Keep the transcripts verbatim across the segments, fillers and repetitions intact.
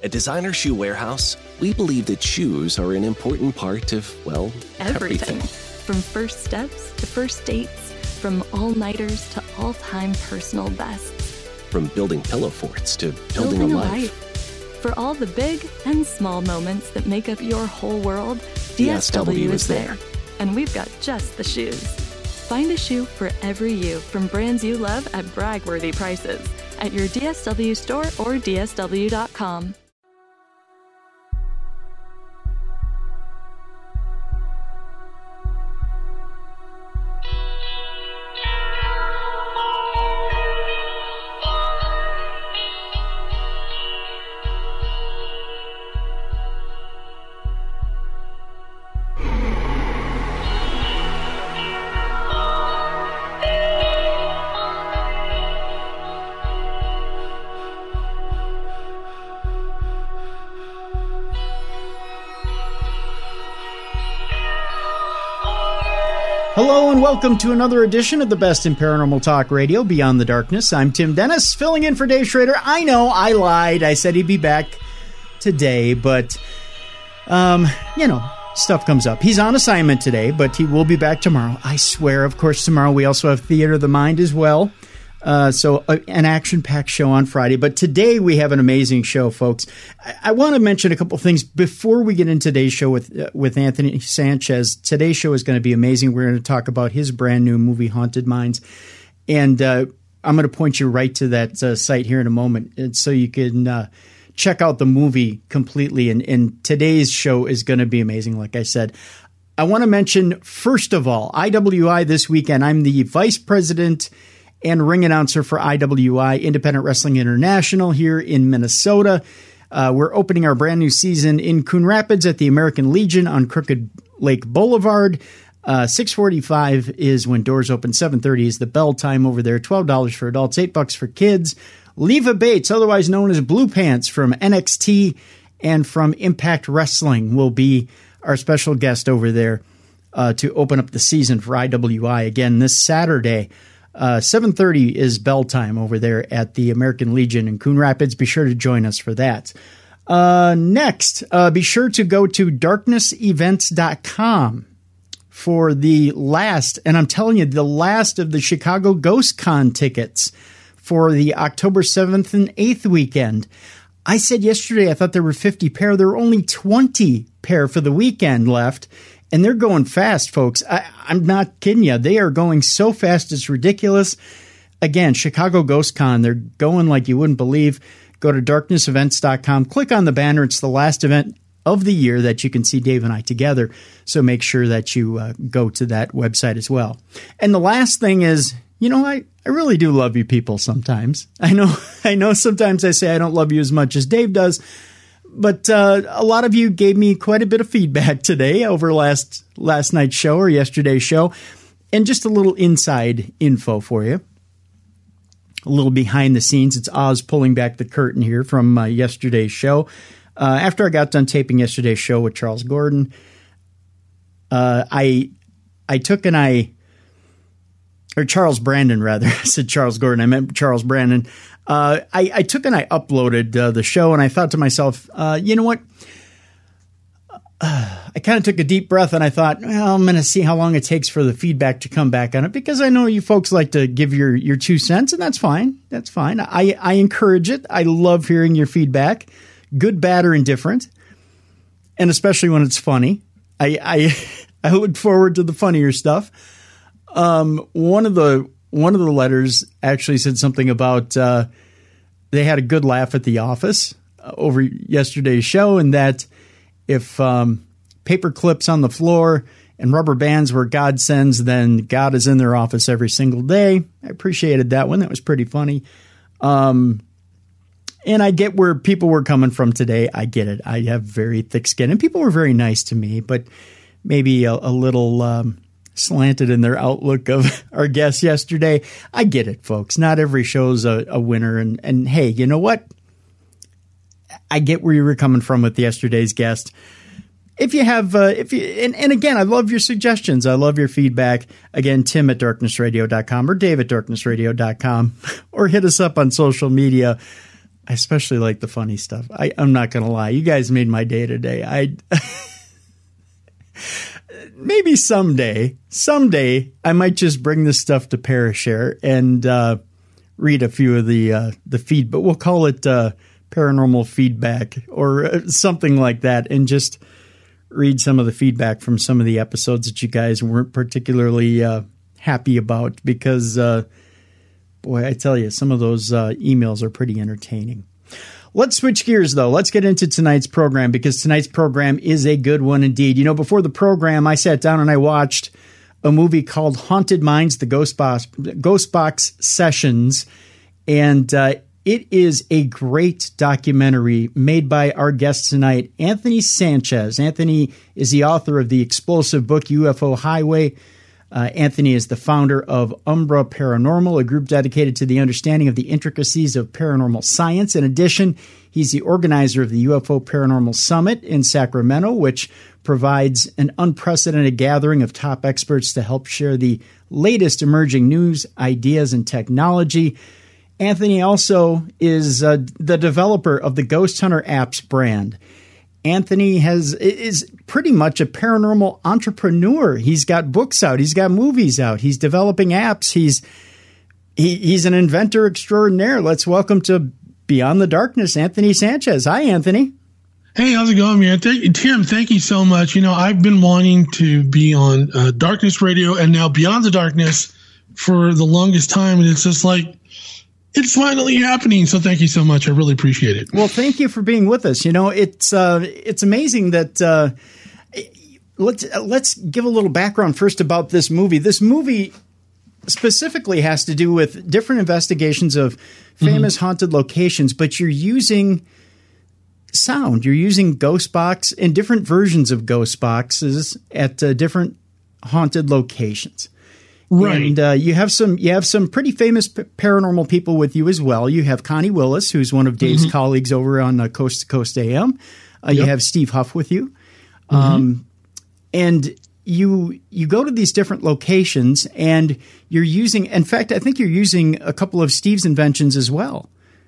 At Designer Shoe Warehouse, we believe that shoes are an important part of, well, everything. Everything. From first steps to first dates, from all-nighters to all-time personal bests. From building pillow forts to building, Building a a life. life. For all the big and small moments that make up your whole world, D S W is there. And we've got just the shoes. Find a shoe for every you from brands you love at brag-worthy prices at your D S W store or D S W dot com. Hello and welcome to another edition of the Best in Paranormal Talk Radio, Beyond the Darkness. I'm Tim Dennis, filling in for Dave Schrader. I know, I lied. I said he'd be back today, but, um, you know, stuff comes up. He's on assignment today, but he will be back tomorrow. I swear, of course, tomorrow we also have Theater of the Mind as well. Uh, so uh, an action-packed show on Friday. But today we have an amazing show, folks. I, I want to mention a couple things before we get into today's show with uh, with Anthony Sanchez. Today's show is going to be amazing. We're going to talk about his brand new movie, Haunted Minds. And uh, I'm going to point you right to that uh, site here in a moment, and so you can uh, check out the movie completely. And, and today's show is going to be amazing, like I said. I want to mention, first of all, I W I this weekend. I'm the vice president and ring announcer for I W I, Independent Wrestling International, here in Minnesota. Uh, we're opening our brand new season in Coon Rapids at the American Legion on Crooked Lake Boulevard. Uh, six forty-five is when doors open. seven thirty is the bell time over there. twelve dollars for adults, eight bucks for kids. Leva Bates, otherwise known as Blue Pants from N X T and from Impact Wrestling, will be our special guest over there uh, to open up the season for I W I again this Saturday. Uh, seven thirty is bell time over there at the American Legion in Coon Rapids. Be sure to join us for that. Uh, next, uh, be sure to go to darkness events dot com for the last, and I'm telling you, the last of the Chicago Ghost Con tickets for the October seventh and eighth weekend. I said yesterday I thought there were fifty pair. There are only twenty pair for the weekend left. And they're going fast, folks. I, I'm not kidding you. They are going so fast, it's ridiculous. Again, Chicago Ghost Con, they're going like you wouldn't believe. Go to darkness events dot com. Click on the banner. It's the last event of the year that you can see Dave and I together. So make sure that you uh, go to that website as well. And the last thing is, you know, I, I really do love you people sometimes. I know, I know sometimes I say I don't love you as much as Dave does. But uh, a lot of you gave me quite a bit of feedback today over last last night's show or yesterday's show. And just a little inside info for you. A little behind the scenes. It's Oz pulling back the curtain here from uh, yesterday's show. Uh, after I got done taping yesterday's show with Charles Gordon, uh, I I took and I... or Charles Brandon, rather. I said Charles Gordon. I meant Charles Brandon. Uh, I, I took and I uploaded uh, the show, and I thought to myself, uh, you know what? Uh, I kind of took a deep breath, and I thought, well, I'm going to see how long it takes for the feedback to come back on it, because I know you folks like to give your, your two cents, and that's fine. That's fine. I, I encourage it. I love hearing your feedback, good, bad, or indifferent, and especially when it's funny. I I, I look forward to the funnier stuff. Um, one of the one of the letters actually said something about uh, they had a good laugh at the office uh, over yesterday's show, and that if um, paper clips on the floor and rubber bands were God sends, then God is in their office every single day. I appreciated that one. That was pretty funny. Um, and I get where people were coming from today. I get it. I have very thick skin, and people were very nice to me, but maybe a, a little um, slanted in their outlook of our guests yesterday. I get it, folks. Not every show's a, a winner. And, and hey, you know what? I get where you were coming from with yesterday's guest. If you have, uh, if you, and, and again, I love your suggestions. I love your feedback. Again, Tim at darkness radio dot com or Dave at darkness radio dot com, or hit us up on social media. I especially like the funny stuff. I, I'm not going to lie. You guys made my day today. I maybe someday, someday I might just bring this stuff to Parashare and uh, read a few of the uh, the feed, but we'll call it uh, paranormal feedback or something like that, and just read some of the feedback from some of the episodes that you guys weren't particularly uh, happy about, because uh, boy, I tell you, some of those uh, emails are pretty entertaining. Let's switch gears, though. Let's get into tonight's program, because tonight's program is a good one indeed. You know, before the program, I sat down and I watched a movie called Haunted Minds, the Ghost Box, Ghost Box Sessions, and uh, it is a great documentary made by our guest tonight, Anthony Sanchez. Anthony is the author of the explosive book U F O Highway. Uh, Anthony is the founder of Umbra Paranormal, a group dedicated to the understanding of the intricacies of paranormal science. In addition, he's the organizer of the U F O Paranormal Summit in Sacramento, which provides an unprecedented gathering of top experts to help share the latest emerging news, ideas, and technology. Anthony also is uh, the developer of the Ghost Hunter Apps brand. Anthony has is pretty much a paranormal entrepreneur. He's got books out. He's got movies out. He's developing apps. He's he, he's an inventor extraordinaire. Let's welcome to Beyond the Darkness, Anthony Sanchez. Hi, Anthony. Hey, how's it going, man? Thank, Tim, thank you so much. You know, I've been wanting to be on uh, Darkness Radio and now Beyond the Darkness for the longest time, and it's just like, it's finally happening. So thank you so much. I really appreciate it. Well, thank you for being with us. You know, it's uh, it's amazing that uh, let's let's give a little background first about this movie. This movie specifically has to do with different investigations of famous mm-hmm. haunted locations, but you're using sound. You're using Ghost Box and different versions of Ghost Boxes at uh, different haunted locations. Right. And uh, you have some you have some pretty famous p- paranormal people with you as well. You have Connie Willis, who's one of Dave's mm-hmm. colleagues over on uh, Coast to Coast A M. Uh, yep. You have Steve Huff with you. Mm-hmm. Um, and you you go to these different locations, and you're using – in fact, I think you're using a couple of Steve's inventions as well.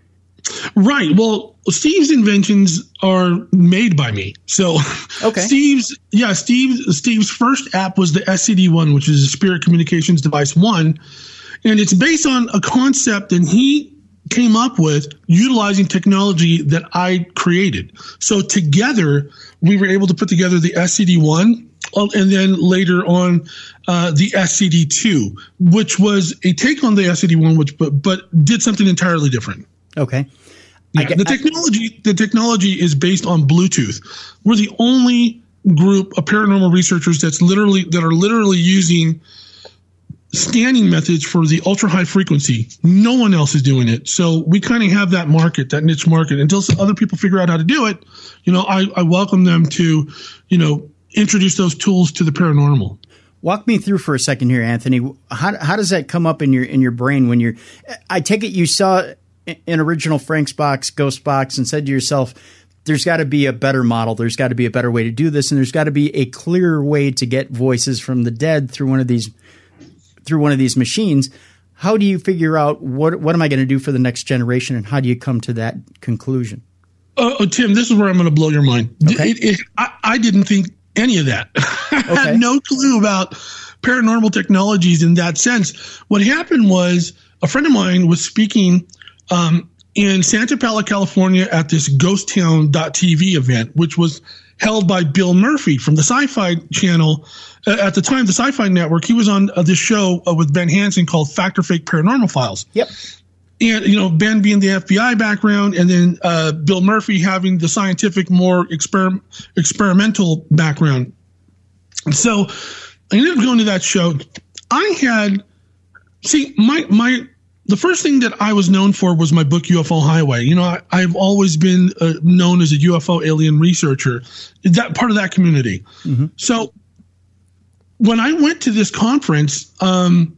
Right. Well, Steve's inventions are made by me. So okay. Steve's, yeah, Steve's, Steve's first app was the S C D one, which is a Spirit Communications Device One. And it's based on a concept that he came up with utilizing technology that I created. So together we were able to put together the S C D one and then later on uh, the S C D two, which was a take on the S C D one, which, but, but did something entirely different. Okay. Yeah, get, the technology, I, the technology is based on Bluetooth. We're the only group of paranormal researchers that's literally that are literally using scanning methods for the ultra high frequency. No one else is doing it. So we kind of have that market, that niche market. Until other people figure out how to do it, you know, I, I welcome them to, you know, introduce those tools to the paranormal. Walk me through for a second here, Anthony. How how does that come up in your in your brain when you're? I take it you saw an original Frank's Box, Ghost Box, and said to yourself, there's got to be a better model. There's got to be a better way to do this. And there's got to be a clearer way to get voices from the dead through one of these, through one of these machines. How do you figure out what, what am I going to do for the next generation? And how do you come to that conclusion? Uh, oh, Tim, this is where I'm going to blow your mind. Okay. It, it, I, I didn't think any of that. I okay. had no clue about paranormal technologies in that sense. What happened was a friend of mine was speaking Um, in Santa Paula, California, at this ghost town dot t v event, which was held by Bill Murphy from the Sci-Fi Channel. Uh, at the time, the Sci-Fi Network, he was on uh, this show uh, with Ben Hansen called Fact or Fake Paranormal Files. Yep. And, you know, Ben being the F B I background, and then uh, Bill Murphy having the scientific, more exper- experimental background. So I ended up going to that show. I had, see, my my – the first thing that I was known for was my book, U F O Highway. You know, I, I've always been uh, known as a U F O alien researcher, that part of that community. Mm-hmm. So when I went to this conference, um,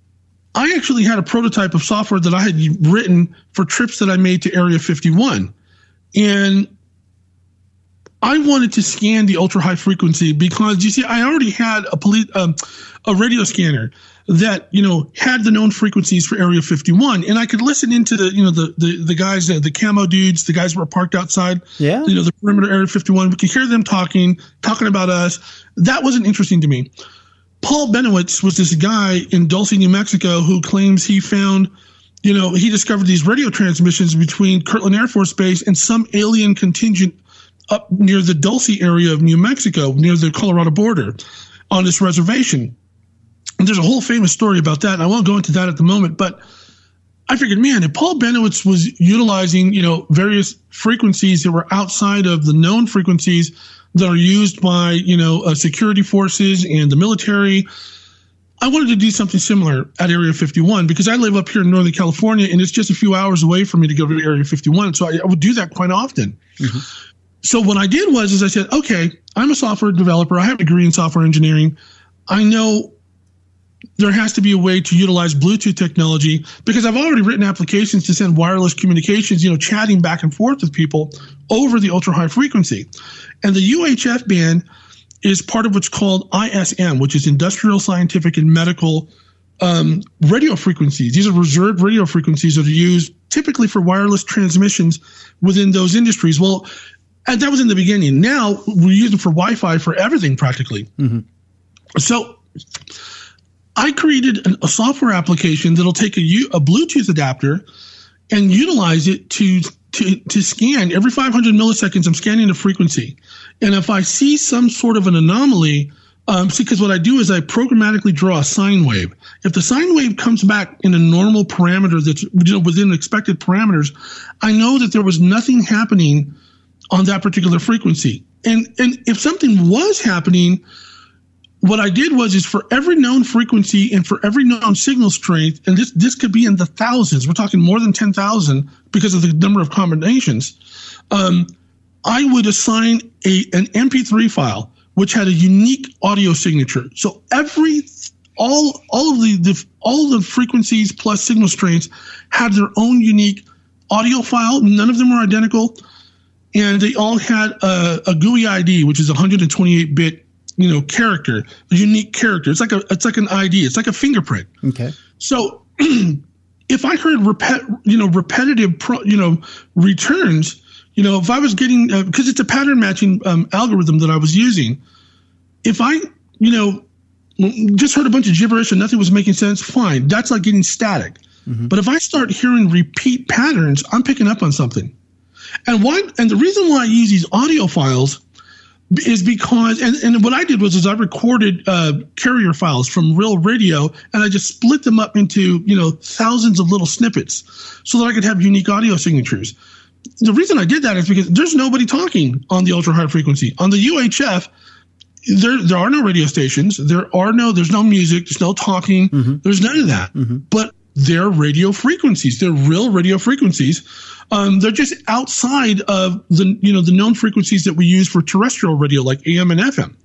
I actually had a prototype of software that I had written for trips that I made to Area fifty-one. And I wanted to scan the ultra high frequency because, you see, I already had a police, um, a radio scanner that, you know, had the known frequencies for Area fifty-one, and I could listen into the, you know, the the, the guys, the, the camo dudes, the guys who were parked outside, yeah, you know, the perimeter Area fifty-one. We could hear them talking, talking about us. That wasn't interesting to me. Paul Benowitz was this guy in Dulce, New Mexico, who claims he found, you know, he discovered these radio transmissions between Kirtland Air Force Base and some alien contingent up near the Dulce area of New Mexico, near the Colorado border, on this reservation. And there's a whole famous story about that, and I won't go into that at the moment, but I figured, man, if Paul Benowitz was utilizing, you know, various frequencies that were outside of the known frequencies that are used by, you know, uh, security forces and the military, I wanted to do something similar at Area fifty-one because I live up here in Northern California, and it's just a few hours away for me to go to Area fifty-one, so I, I would do that quite often. Mm-hmm. So what I did was is I said, okay, I'm a software developer. I have a degree in software engineering. I know there has to be a way to utilize Bluetooth technology because I've already written applications to send wireless communications, you know, chatting back and forth with people over the ultra high frequency. And the U H F band is part of what's called I S M, which is Industrial, Scientific, and Medical um, radio frequencies. These are reserved radio frequencies that are used typically for wireless transmissions within those industries. Well, and that was in the beginning. Now we use them for Wi-Fi for everything practically. Mm-hmm. So I created an, a software application that'll take a, a Bluetooth adapter and utilize it to, to, to scan every five hundred milliseconds. I'm scanning the frequency. And if I see some sort of an anomaly, um, see, because what I do is I programmatically draw a sine wave. If the sine wave comes back in a normal parameter that's, you know, within expected parameters, I know that there was nothing happening on that particular frequency. And, and if something was happening, what I did was is for every known frequency and for every known signal strength, and this, this could be in the thousands, we're talking more than ten thousand because of the number of combinations, um, I would assign a, an M P three file, which had a unique audio signature. So every, all, all of the, the, all of the frequencies plus signal strengths had their own unique audio file. None of them were identical. And they all had a, a G U I I D, which is a one hundred twenty-eight bit, you know, character, a unique character. It's like a, it's like an I D. It's like a fingerprint. Okay. So if I heard repet, you know, repetitive, pro, you know, returns, you know, if I was getting, uh, because it's a pattern matching um, algorithm that I was using, if I, you know, just heard a bunch of gibberish and nothing was making sense, fine. That's like getting static. Mm-hmm. But if I start hearing repeat patterns, I'm picking up on something. And why? And the reason why I use these audio files is because, and, and what I did was is I recorded uh, carrier files from real radio, and I just split them up into, you know, thousands of little snippets so that I could have unique audio signatures. The reason I did that is because there's nobody talking on the ultra high frequency. On the U H F, there there are no radio stations. There are no, there's no music. There's no talking. Mm-hmm. There's none of that. Mm-hmm. But they're radio frequencies. They're real radio frequencies. Um, they're just outside of the, you know, the known frequencies that we use for terrestrial radio, like A M and F M.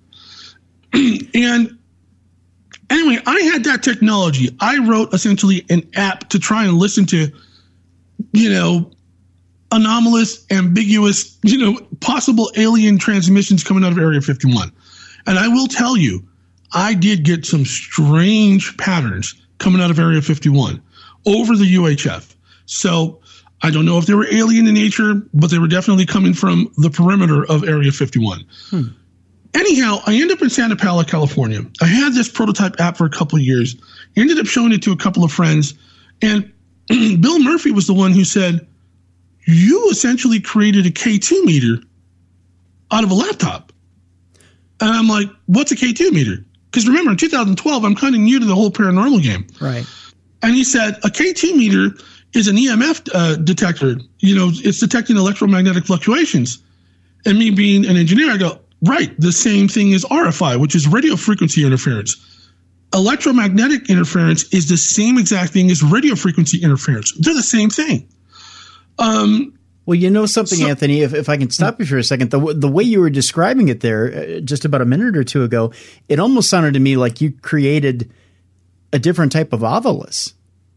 And anyway, I had that technology. I wrote essentially an app to try and listen to, you know, anomalous, ambiguous, you know, possible alien transmissions coming out of Area fifty-one. And I will tell you, I did get some strange patterns coming out of Area fifty-one over the U H F. So I don't know if they were alien in nature, but they were definitely coming from the perimeter of Area fifty-one. Hmm. Anyhow, I ended up in Santa Paula, California. I had this prototype app for a couple of years. I ended up showing it to a couple of friends. And Bill Murphy was the one who said, you essentially created a K two meter out of a laptop. And I'm like, what's a K two meter? Because remember, in two thousand twelve, I'm kind of new to the whole paranormal game. Right. And he said, a K two meter is an E M F uh, detector. You know, it's detecting electromagnetic fluctuations. And me being an engineer, I go, right, the same thing as R F I, which is radio frequency interference. Electromagnetic interference is the same exact thing as radio frequency interference. They're the same thing. Um, well, you know something, so, Anthony, if, if I can stop you for a second, the, the way you were describing it there uh, just about a minute or two ago, it almost sounded to me like you created a different type of Ovilus.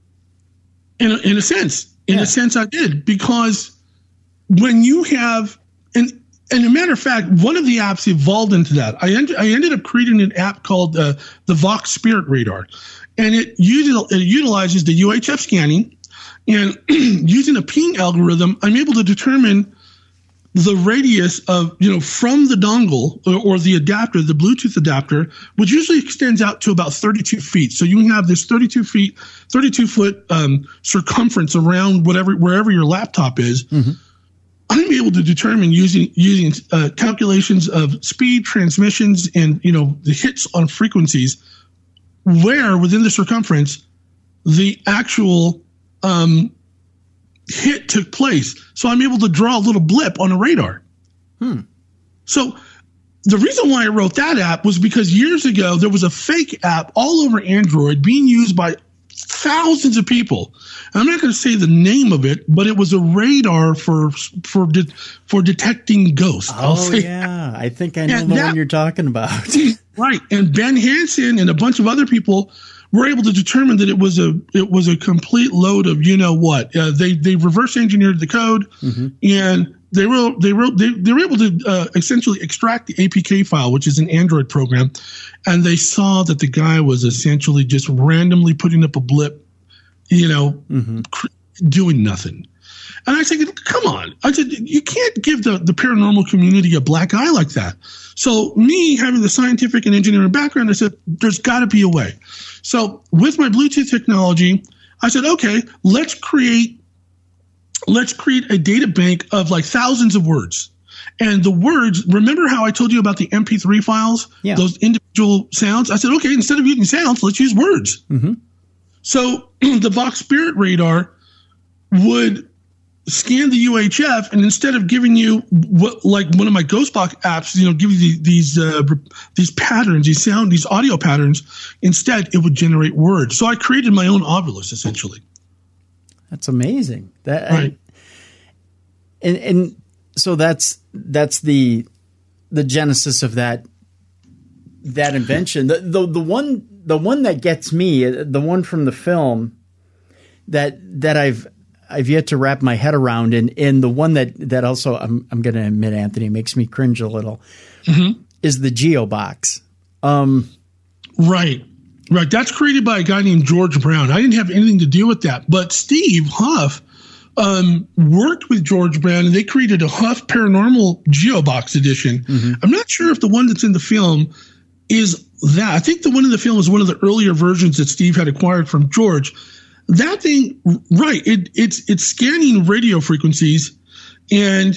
In a, in a sense, in yeah. a sense I did, because when you have, and and a matter of fact, one of the apps evolved into that. I, end, I ended up creating an app called uh, the Vox Spirit Radar, and it, util, it utilizes the U H F scanning, and using a ping algorithm, I'm able to determine the radius of, you know, from the dongle or, or the adapter, the Bluetooth adapter, which usually extends out to about thirty-two feet. So you have this thirty-two feet, thirty-two foot um, circumference around whatever, wherever your laptop is. Mm-hmm. I'm able to determine using using uh, calculations of speed, transmissions, and, you know, the hits on frequencies, where within the circumference the actual um, hit took place. So I'm able to draw a little blip on a radar. Hmm. So the reason why I wrote that app was because years ago there was a fake app all over Android being used by thousands of people. I'm not going to say the name of it, but it was a radar for for de- for detecting ghosts. Oh yeah, I think I know and the that, one you're talking about. Right, and Ben Hansen and a bunch of other people were able to determine that it was a it was a complete load of, you know what. Uh, they they reverse engineered the code, mm-hmm. and they were they were they, they were able to uh, essentially extract the A P K file, which is an Android program, and they saw that the guy was essentially just randomly putting up a blip, you know, mm-hmm. cr- doing nothing. And I said, come on. I said, you can't give the, the paranormal community a black eye like that. So me having the scientific and engineering background, I said, there's got to be a way. So with my Bluetooth technology, I said, okay, let's create let's create a data bank of like thousands of words. And the words, remember how I told you about the M P three files, yeah. those individual sounds? I said, okay, instead of using sounds, let's use words. Mm-hmm. So the Vox Spirit Radar would scan the U H F, and instead of giving you what, like one of my Ghostbox apps, you know, give you the, these uh, these patterns, these sound, these audio patterns, instead it would generate words. So I created my own Ovilus essentially. That's amazing. That right. I, and and so that's that's the the genesis of that that invention. The the the one the one that gets me, the one from the film that that I've I've yet to wrap my head around, and, and the one that, that also I'm I'm going to admit, Anthony, makes me cringe a little, mm-hmm. is the GeoBox. Um, right, right. That's created by a guy named George Brown. I didn't have anything to do with that, but Steve Huff um, worked with George Brown, and they created a Huff Paranormal GeoBox edition. Mm-hmm. I'm not sure if the one that's in the film is that. I think the one in the film is one of the earlier versions that Steve had acquired from George. That thing, right? It, it's it's scanning radio frequencies, and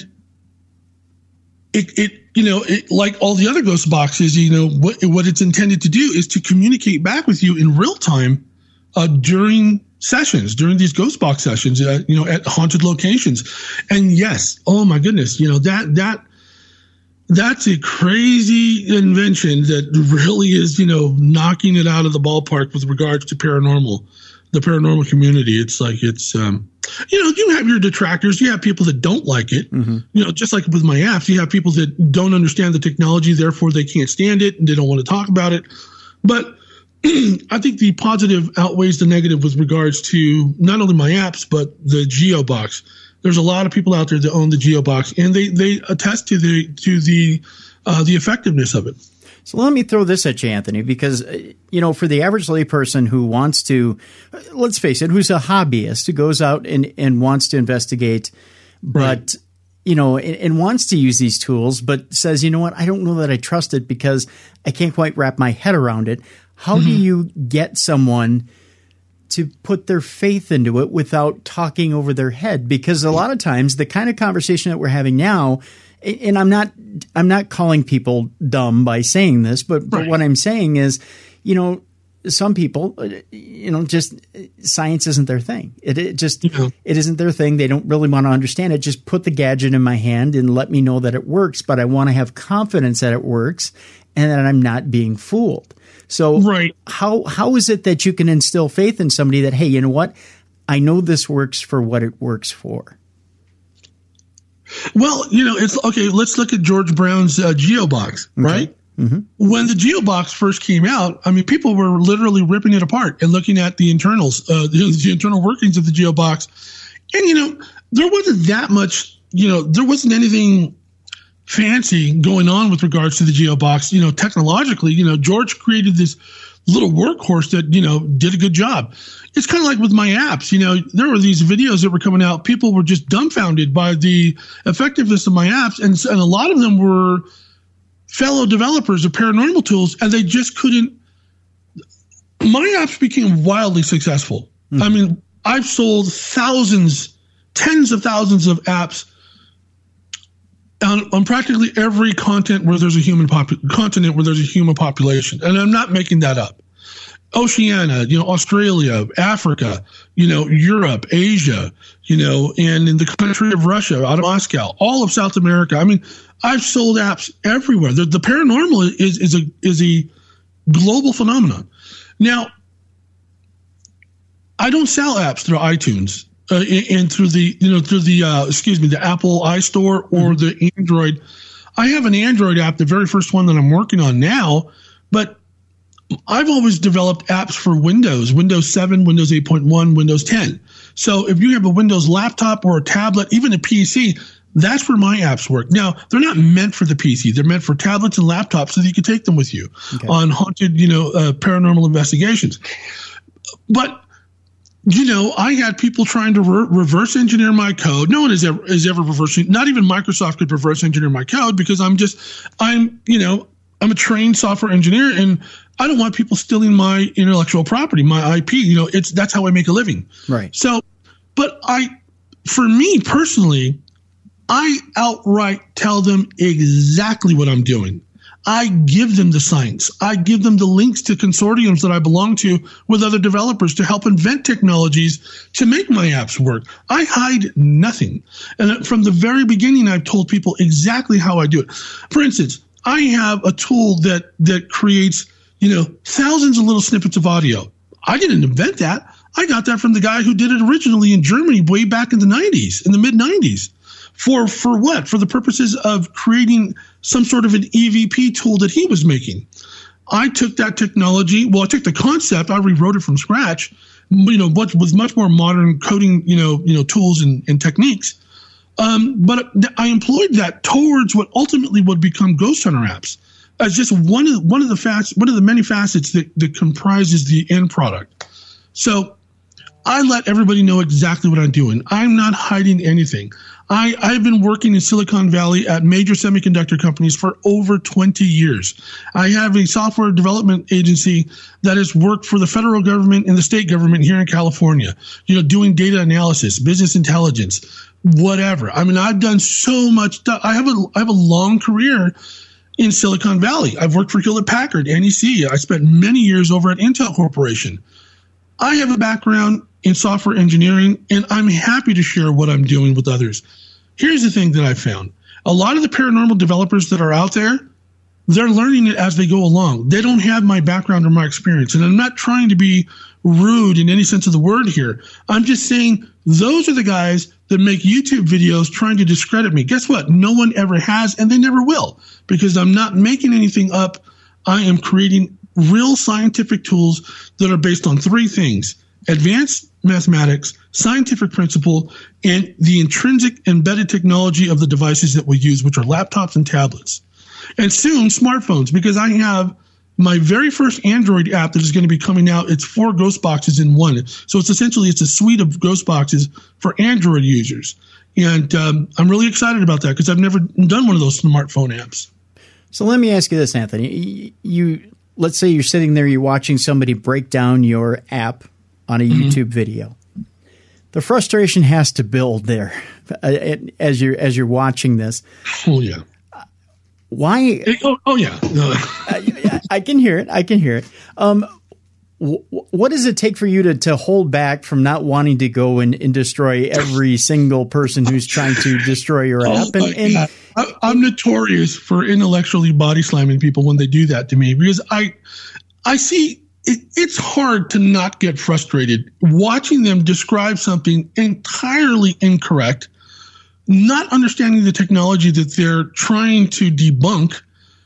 it it you know it, like all the other ghost boxes, you know what what it's intended to do is to communicate back with you in real time uh, during sessions, during these ghost box sessions, uh, you know, at haunted locations. And yes, oh my goodness, you know that that that's a crazy invention that really is, you know, knocking it out of the ballpark with regards to paranormal. The paranormal community. It's like, it's, um, you know, you have your detractors. You have people that don't like it. Mm-hmm. You know, just like with my apps, you have people that don't understand the technology, therefore they can't stand it and they don't want to talk about it. But I think the positive outweighs the negative with regards to not only my apps, but the GeoBox. There's a lot of people out there that own the GeoBox, and they, they attest to the, to the, uh, the effectiveness of it. So let me throw this at you, Anthony, because, you know, for the average layperson who wants to, let's face it, who's a hobbyist, who goes out and, and wants to investigate, but, right. you know, and, and wants to use these tools, but says, you know what, I don't know that I trust it because I can't quite wrap my head around it. How mm-hmm. do you get someone to put their faith into it without talking over their head? Because a lot of times the kind of conversation that we're having now, and I'm not, I'm not calling people dumb by saying this, but, right. but what I'm saying is, you know, some people, you know, just science isn't their thing. It, it just, yeah. it isn't their thing. They don't really want to understand it. Just put the gadget in my hand and let me know that it works, but I want to have confidence that it works and that I'm not being fooled. So right. how, how is it that you can instill faith in somebody that, hey, you know what? I know this works for what it works for. Well, you know, it's okay. Let's look at George Brown's uh, GeoBox, right? Okay. Mm-hmm. When the GeoBox first came out, I mean, people were literally ripping it apart and looking at the internals, uh, the, the internal workings of the GeoBox. And, you know, there wasn't that much, you know, there wasn't anything fancy going on with regards to the GeoBox. You know, technologically, you know, George created this little workhorse that, you know, did a good job. It's kind of like with my apps. You know, there were these videos that were coming out. People were just dumbfounded by the effectiveness of my apps. And, and a lot of them were fellow developers of paranormal tools, and they just couldn't. My apps became wildly successful. Mm-hmm. I mean, I've sold thousands, tens of thousands of apps on, on practically every content where there's a human popu- continent where there's a human population. And I'm not making that up. Oceania, you know, Australia, Africa, you know, Europe, Asia, you know, and in the country of Russia, out of Moscow, all of South America. I mean, I've sold apps everywhere. The, the paranormal is, is a is a global phenomenon. Now, I don't sell apps through iTunes uh, and through the, you know, through the, uh, excuse me, the Apple iStore or mm-hmm. the Android. I have an Android app, the very first one that I'm working on now, but I've always developed apps for Windows, Windows seven, Windows eight point one, Windows ten. So if you have a Windows laptop or a tablet, even a P C, that's where my apps work. Now, they're not meant for the P C. They're meant for tablets and laptops so that you can take them with you okay. on haunted, you know, uh, paranormal investigations. But, you know, I had people trying to re- reverse engineer my code. No one is ever, is ever reversing. Not even Microsoft could reverse engineer my code because I'm just, I'm, you know, I'm a trained software engineer, and I don't want people stealing my intellectual property, my I P. You know, it's that's how I make a living. Right. So, but I, for me personally, I outright tell them exactly what I'm doing. I give them the science. I give them the links to consortiums that I belong to with other developers to help invent technologies to make my apps work. I hide nothing. And from the very beginning, I've told people exactly how I do it. For instance, I have a tool that that creates, you know, thousands of little snippets of audio. I didn't invent that. I got that from the guy who did it originally in Germany way back in the nineties, in the mid nineties. For for what? For the purposes of creating some sort of an E V P tool that he was making. I took that technology. Well, I took the concept. I rewrote it from scratch. You know, what with much more modern coding, you know, you know, tools and, and techniques. Um, but I employed that towards what ultimately would become Ghost Hunter apps as just one of one of the facets, one of the many facets that, that comprises the end product. So I let everybody know exactly what I'm doing. I'm not hiding anything. I, I've been working in Silicon Valley at major semiconductor companies for over twenty years. I have a software development agency that has worked for the federal government and the state government here in California, you know, doing data analysis, business intelligence, whatever. I mean, I've done so much stuff. I have a, I have a long career in Silicon Valley. I've worked for Hewlett Packard, N E C. I spent many years over at Intel Corporation. I have a background in software engineering, and I'm happy to share what I'm doing with others. Here's the thing that I found. A lot of the paranormal developers that are out there, they're learning it as they go along. They don't have my background or my experience. And I'm not trying to be rude in any sense of the word here. I'm just saying those are the guys that make YouTube videos trying to discredit me. Guess what? No one ever has, and they never will, because I'm not making anything up. I am creating real scientific tools that are based on three things: advanced mathematics, scientific principle, and the intrinsic embedded technology of the devices that we use, which are laptops and tablets. And soon, smartphones, because I have my very first Android app that is going to be coming out. It's four ghost boxes in one. So it's essentially, it's a suite of ghost boxes for Android users. And um, I'm really excited about that because I've never done one of those smartphone apps. So let me ask you this, Anthony. You, let's say you're sitting there, you're watching somebody break down your app on a mm-hmm. YouTube video. The frustration has to build there as you're as you're watching this. Oh yeah. Why? Oh, oh yeah. No. I, I can hear it. I can hear it. Um, w- what does it take for you to to hold back from not wanting to go and, and destroy every single person who's trying to destroy your app? Oh, and, and, I, I'm notorious for intellectually body slamming people when they do that to me, because I I see. It, it's hard to not get frustrated watching them describe something entirely incorrect, not understanding the technology that they're trying to debunk,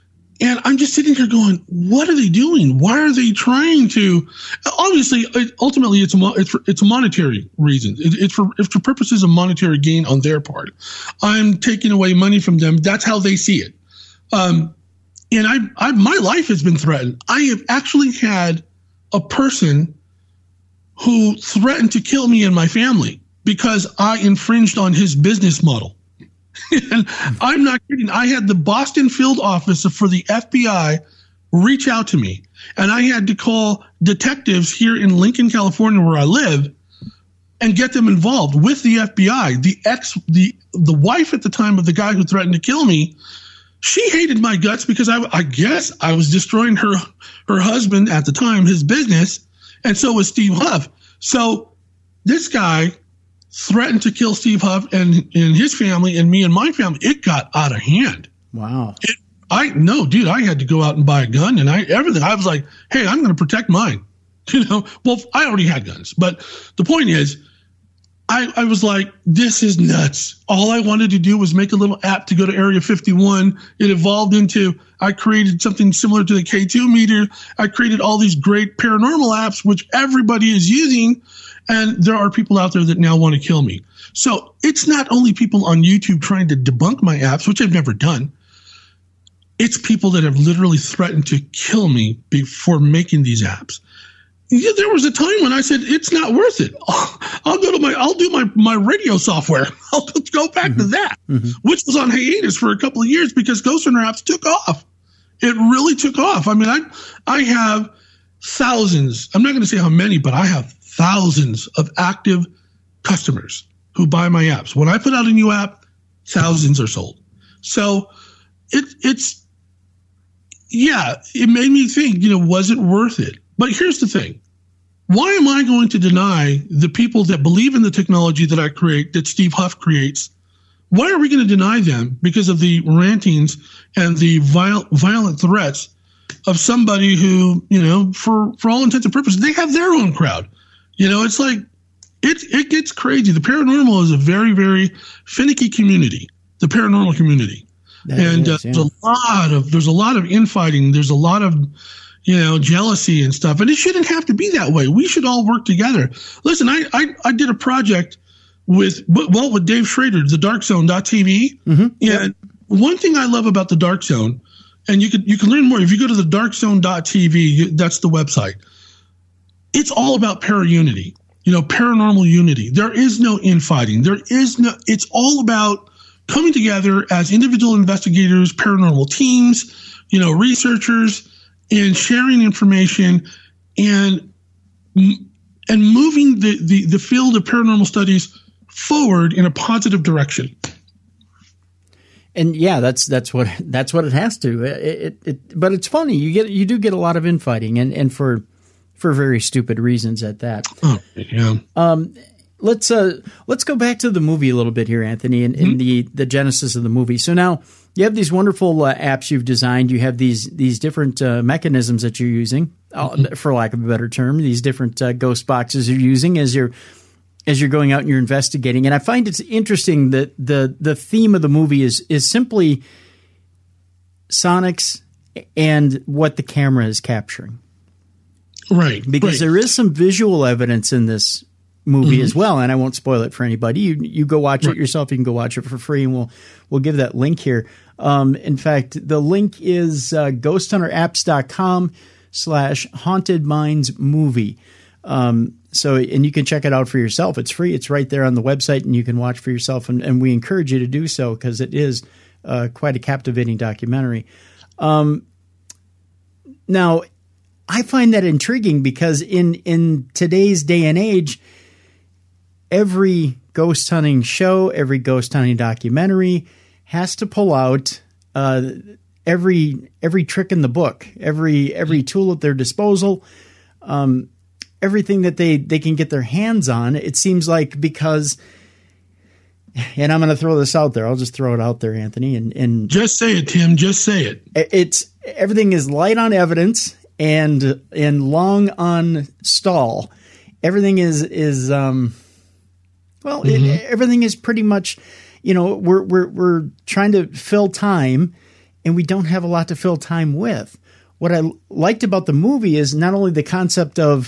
And I'm just sitting here going, what are they doing? Why are they trying to? Obviously, it, ultimately, it's a it's for, it's a monetary reason. It, it's for it's for purposes of monetary gain on their part. I'm taking away money from them. That's how they see it. Um, and I, I, my life has been threatened. I have actually had a person who threatened to kill me and my family because I infringed on his business model. And I'm not kidding. I had the Boston field office for the F B I reach out to me, and I had to call detectives here in Lincoln, California, where I live, and get them involved with the F B I. The ex, the the wife at the time of the guy who threatened to kill me, she hated my guts because I, I guess I was destroying her her husband at the time, his business, and so was Steve Huff. So this guy threatened to kill Steve Huff and, and his family and me and my family. It got out of hand. Wow. It, I no, dude, I had to go out and buy a gun and I everything. I was like, hey, I'm going to protect mine. You know, well, I already had guns, but the point is, I, I was like, this is nuts. All I wanted to do was make a little app to go to Area fifty-one. It evolved into, I created something similar to the K two meter. I created all these great paranormal apps, which everybody is using. And there are people out there that now want to kill me. So it's not only people on YouTube trying to debunk my apps, which I've never done. It's people that have literally threatened to kill me before making these apps. Yeah, there was a time when I said, it's not worth it. I'll, I'll go to my, I'll do my, my radio software. I'll go back mm-hmm. to that, mm-hmm. which was on hiatus for a couple of years because Ghost Hunter apps took off. It really took off. I mean, I, I have thousands. I'm not going to say how many, but I have thousands of active customers who buy my apps. When I put out a new app, thousands are sold. So it, it's, yeah, it made me think, you know, was it worth it? But here's the thing. Why am I going to deny the people that believe in the technology that I create, that Steve Huff creates? Why are we going to deny them because of the rantings and the viol- violent threats of somebody who, you know, for, for all intents and purposes, they have their own crowd? You know, it's like, it, it gets crazy. The paranormal is a very, very finicky community, the paranormal community. That and is, uh, yeah. there's a lot of, there's a lot of infighting. There's a lot of, you know, jealousy and stuff. And it shouldn't have to be that way. We should all work together. Listen, I, I, I did a project with, well, with Dave Schrader, the dark zone dot t v. Mm-hmm. And yep. one thing I love about the Dark Zone, and you can, you can learn more if you go to the dark zone dot t v, you, that's the website. It's all about para-unity, you know, paranormal unity. There is no infighting. There is no, it's all about coming together as individual investigators, paranormal teams, you know, researchers, and sharing information and, and moving the, the, the field of paranormal studies forward in a positive direction. And yeah, that's, that's what, that's what it has to, it, it, it but it's funny. You get, you do get a lot of infighting and, and for, for very stupid reasons at that. Oh, yeah. Um, let's uh, let's go back to the movie a little bit here, Anthony, and, mm-hmm. and the the genesis of the movie. So now you have these wonderful uh, apps you've designed. You have these these different uh, mechanisms that you're using, mm-hmm. uh, for lack of a better term. These different uh, ghost boxes you're using as you're as you're going out and you're investigating. And I find it's interesting that the the theme of the movie is is simply sonics and what the camera is capturing. Right. Because right. there is some visual evidence in this movie mm-hmm. as well, and I won't spoil it for anybody. You you go watch right. it yourself. You can go watch it for free, and we'll we'll give that link here. Um, in fact, the link is uh, ghost hunter apps dot com slash haunted minds movie. Um, so, and you can check it out for yourself. It's free. It's right there on the website, and you can watch for yourself. And, and we encourage you to do so because it is uh, quite a captivating documentary. Um, now, I find that intriguing because in, in today's day and age, every ghost hunting show, every ghost hunting documentary has to pull out uh, every every trick in the book, every every tool at their disposal, um, everything that they, they can get their hands on. It seems like because, and I'm going to throw this out there. I'll just throw it out there, Anthony. And, and just say it, Tim. Just say it. It's everything is light on evidence. And and long on stall, everything is is um, well, mm-hmm. it, everything is pretty much, you know, we're we're we're trying to fill time, and we don't have a lot to fill time with. What I liked about the movie is not only the concept of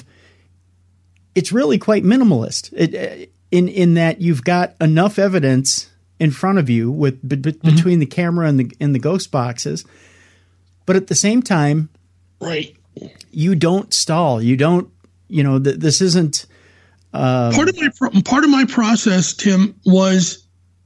it's really quite minimalist it, in in that you've got enough evidence in front of you with b- b- mm-hmm. between the camera and the and the ghost boxes, but at the same time, right, you don't stall. You don't, you know, th- this isn't um, part of my pro- part of my process, Tim, was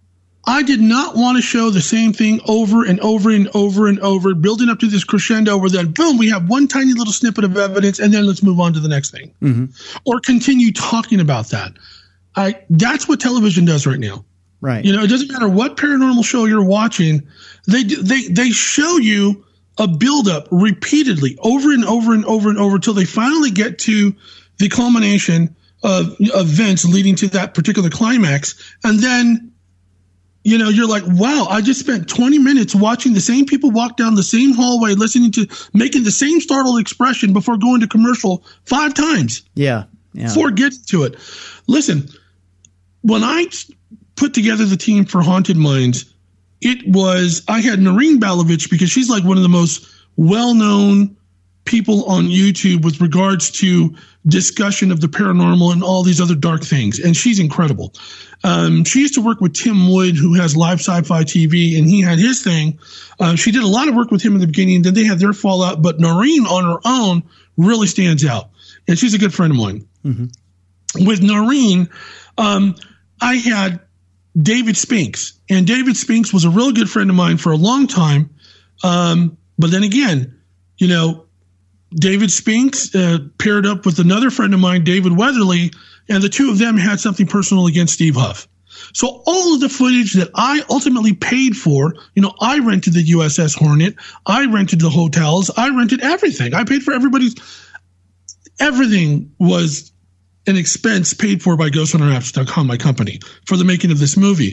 I did not want to show the same thing over and over and over and over, building up to this crescendo where then, boom, we have one tiny little snippet of evidence, and then let's move on to the next thing. Mm-hmm. Or continue talking about that. I That's what television does right now. Right. You know, it doesn't matter what paranormal show you're watching. They they they show you a buildup repeatedly over and over and over and over until they finally get to the culmination of events leading to that particular climax. And then, you know, you're like, wow, I just spent twenty minutes watching the same people walk down the same hallway, listening to, making the same startled expression before going to commercial five times. Yeah. Yeah. Before getting to it. Listen, when I put together the team for Haunted Minds, it was, I had Noreen Balovich because she's like one of the most well-known people on YouTube with regards to discussion of the paranormal and all these other dark things. And she's incredible. Um, she used to work with Tim Wood, who has Live Sci-Fi T V, and he had his thing. Uh, she did a lot of work with him in the beginning. Then they had their fallout. But Noreen on her own really stands out. And she's a good friend of mine. Mm-hmm. With Noreen, um, I had David Spinks. And David Spinks was a real good friend of mine for a long time. Um, but then again, you know, David Spinks uh, paired up with another friend of mine, David Weatherly, and the two of them had something personal against Steve Huff. So all of the footage that I ultimately paid for, you know, I rented the U S S Hornet, I rented the hotels, I rented everything. I paid for everybody's, everything was an expense paid for by ghost hunter apps dot com, my company, for the making of this movie.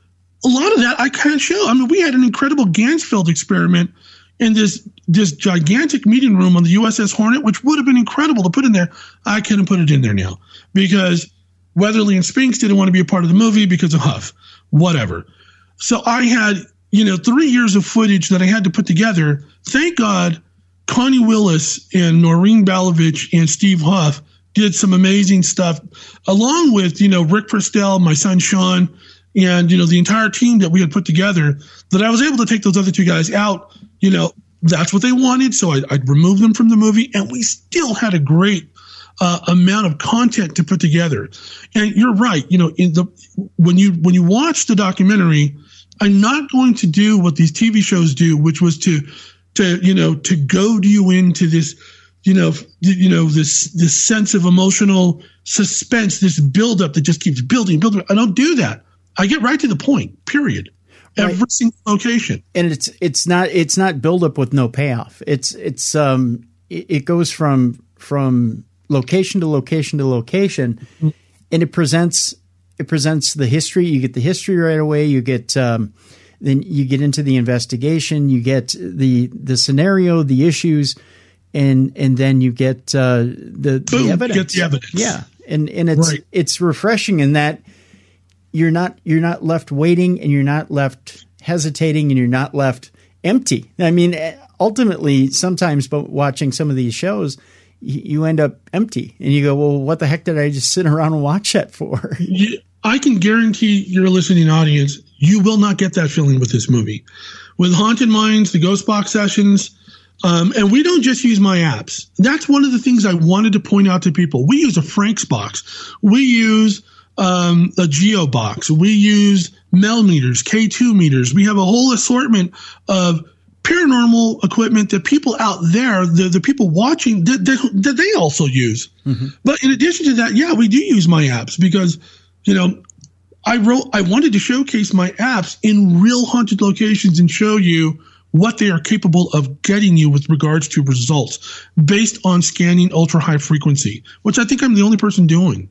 A lot of that I can't show. I mean, we had an incredible Ganzfeld experiment in this this gigantic meeting room on the U S S Hornet, which would have been incredible to put in there. I couldn't put it in there now because Weatherly and Spinks didn't want to be a part of the movie because of Huff, whatever. So I had, you know, three years of footage that I had to put together. Thank God Connie Willis and Noreen Balovich and Steve Huff did some amazing stuff, along with, you know, Rick Prestel, my son Sean, and, you know, the entire team that we had put together, that I was able to take those other two guys out. You know, that's what they wanted. So I, I'd remove them from the movie, and we still had a great uh, amount of content to put together. And you're right. You know, in the, when you, when you watch the documentary, I'm not going to do what these T V shows do, which was to, to, you know, to goad you into this, you know, you know, this, this sense of emotional suspense, this buildup that just keeps building, building. I don't do that. I get right to the point, period. Every right. single location. And it's, it's not, it's not buildup with no payoff. It's, it's, um, it, it goes from, from location to location to location, mm-hmm. and it presents, it presents the history. You get the history right away. You get, um, then you get into the investigation, you get the, the scenario, the issues, and, and then you get, uh, the, Boom, the evidence. Get the evidence. Yeah. And, and it's, right. it's refreshing in that you're not, you're not left waiting, and you're not left hesitating, and you're not left empty. I mean, ultimately, sometimes but watching some of these shows, you, you end up empty, and you go, well, what the heck did I just sit around and watch that for? You, I can guarantee your listening audience, you will not get that feeling with this movie. With Haunted Minds, the Ghost Box sessions, um, and we don't just use my apps. That's one of the things I wanted to point out to people. We use a Frank's box. We use um, a Geo box. We use Mel meters, K two meters. We have a whole assortment of paranormal equipment that people out there, the, the people watching, that, that, that they also use. Mm-hmm. But in addition to that, yeah, we do use my apps because, you know, I wrote, I wanted to showcase my apps in real haunted locations and show you what they are capable of getting you with regards to results based on scanning ultra high frequency, which I think I'm the only person doing.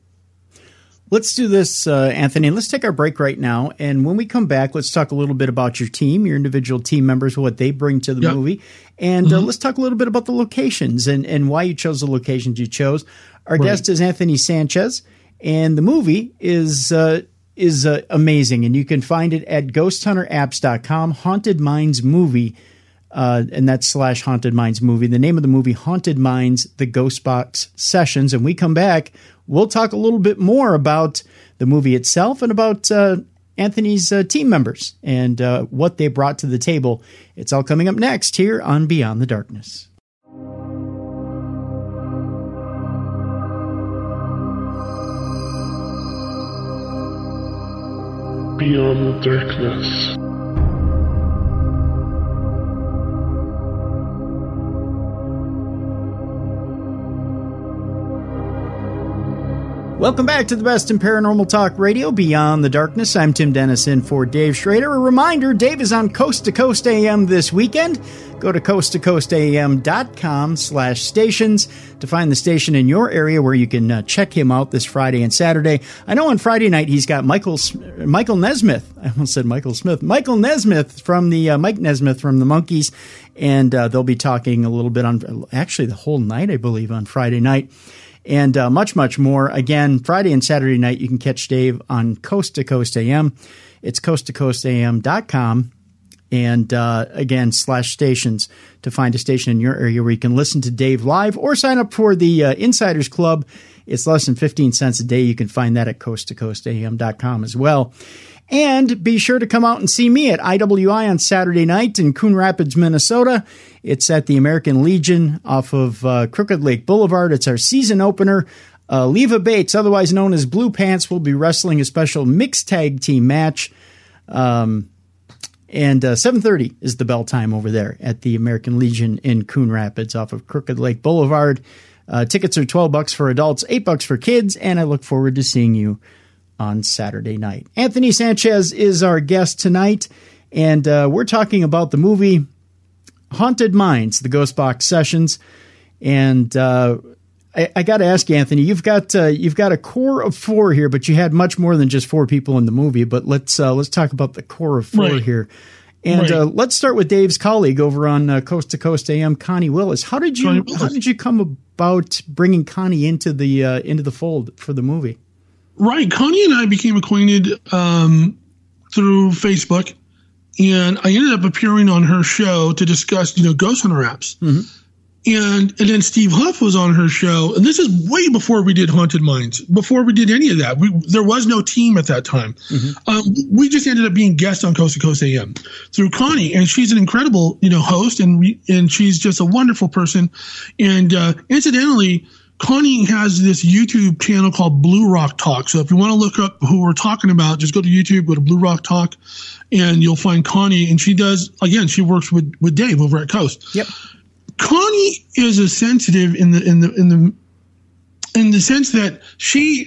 Let's do this, uh, Anthony. Let's take our break right now. And when we come back, let's talk a little bit about your team, your individual team members, what they bring to the yep. movie. And mm-hmm. uh, let's talk a little bit about the locations and, and why you chose the locations you chose. Our right. guest is Anthony Sanchez, and the movie is uh, is uh, amazing. And you can find it at ghost hunter apps dot com, Haunted Minds Movie Uh, and that's slash Haunted Minds movie. The name of the movie, Haunted Minds, The Ghost Box Sessions. And we come back, we'll talk a little bit more about the movie itself and about uh, Anthony's uh, team members and uh, what they brought to the table. It's all coming up next here on Beyond the Darkness. Beyond the Darkness. Welcome back to the best in paranormal talk radio, Beyond the Darkness. I'm Tim Dennis in for Dave Schrader. A reminder, Dave is on Coast to Coast A M this weekend. Go to coast to coast a m dot com slash stations to find the station in your area where you can uh, check him out this Friday and Saturday. I know on Friday night he's got Michael Michael Nesmith. I almost said Michael Smith. Michael Nesmith from the uh, Mike Nesmith from the Monkees, and uh, they'll be talking a little bit on actually the whole night, I believe, on Friday night. And uh, much, much more. Again, Friday and Saturday night, you can catch Dave on Coast to Coast A M. It's coast to coast a m dot com. And uh, again, slash stations to find a station in your area where you can listen to Dave live or sign up for the uh, Insiders Club. It's less than fifteen cents a day. You can find that at coast to coast a m dot com as well. And be sure to come out and see me at I W I on Saturday night in Coon Rapids, Minnesota. It's at the American Legion off of uh, Crooked Lake Boulevard. It's our season opener. Uh, Leva Bates, otherwise known as Blue Pants, will be wrestling a special mixed tag team match. Um, and uh, seven thirty is the bell time over there at the American Legion in Coon Rapids off of Crooked Lake Boulevard. Uh, tickets are twelve bucks for adults, eight bucks for kids, and I look forward to seeing you on Saturday night. Anthony Sanchez is our guest tonight, and uh, we're talking about the movie Haunted Minds, the Ghost Box Sessions. And uh, I, I got to ask you, Anthony, you've got uh, you've got a core of four here, but you had much more than just four people in the movie. But let's uh, let's talk about the core of four right. here. And right. uh, let's start with Dave's colleague over on uh, Coast to Coast A M, Connie Willis. How did you how did you come about bringing Connie into the uh, into the fold for the movie? Right. Connie and I became acquainted um, through Facebook, and I ended up appearing on her show to discuss, you know, ghost hunter apps. Mm-hmm. And and then Steve Huff was on her show, and this is way before we did Haunted Minds, before we did any of that. We, there was no team at that time. Mm-hmm. Um, we just ended up being guests on Coast to Coast A M through Connie, and she's an incredible, you know, host, and we, and she's just a wonderful person. And uh, incidentally, Connie has this YouTube channel called Blue Rock Talk. So if you want to look up who we're talking about, just go to YouTube, go to Blue Rock Talk, and you'll find Connie. And she does, again, she works with, with Dave over at Coast. Yep. Connie is a sensitive in the in the in the in the sense that she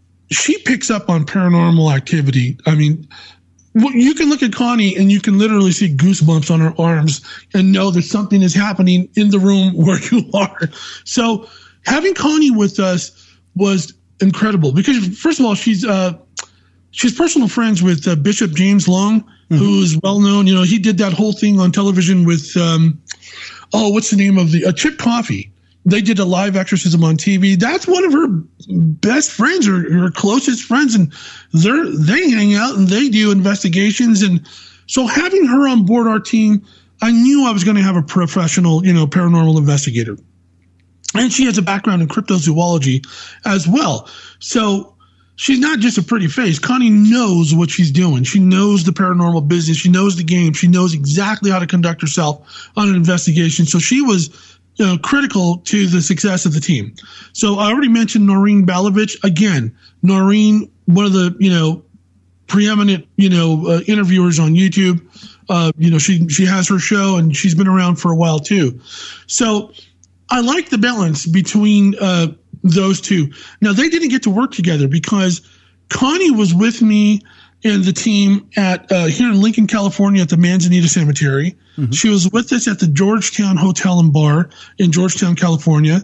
she picks up on paranormal activity. I mean, you can look at Connie and you can literally see goosebumps on her arms and know that something is happening in the room where you are. So having Connie with us was incredible because, first of all, she's uh, she's personal friends with uh, Bishop James Long, mm-hmm. who's well known. You know, he did that whole thing on television with, um, oh, what's the name of the uh, Chip Coffey? They did a live exorcism on T V. That's one of her best friends, or her closest friends, and they they hang out and they do investigations. And so having her on board our team, I knew I was going to have a professional, you know, paranormal investigator. And she has a background in cryptozoology as well. So she's not just a pretty face. Connie knows what she's doing. She knows the paranormal business. She knows the game. She knows exactly how to conduct herself on an investigation. So she was, you know, critical to the success of the team. So I already mentioned Noreen Balovich. Again, Noreen, one of the, you know, preeminent, you know, uh, interviewers on YouTube. Uh, you know, she she has her show and she's been around for a while too. So I like the balance between uh, those two. Now, they didn't get to work together because Connie was with me and the team at uh, here in Lincoln, California at the Manzanita Cemetery. Mm-hmm. She was with us at the Georgetown Hotel and Bar in Georgetown, California,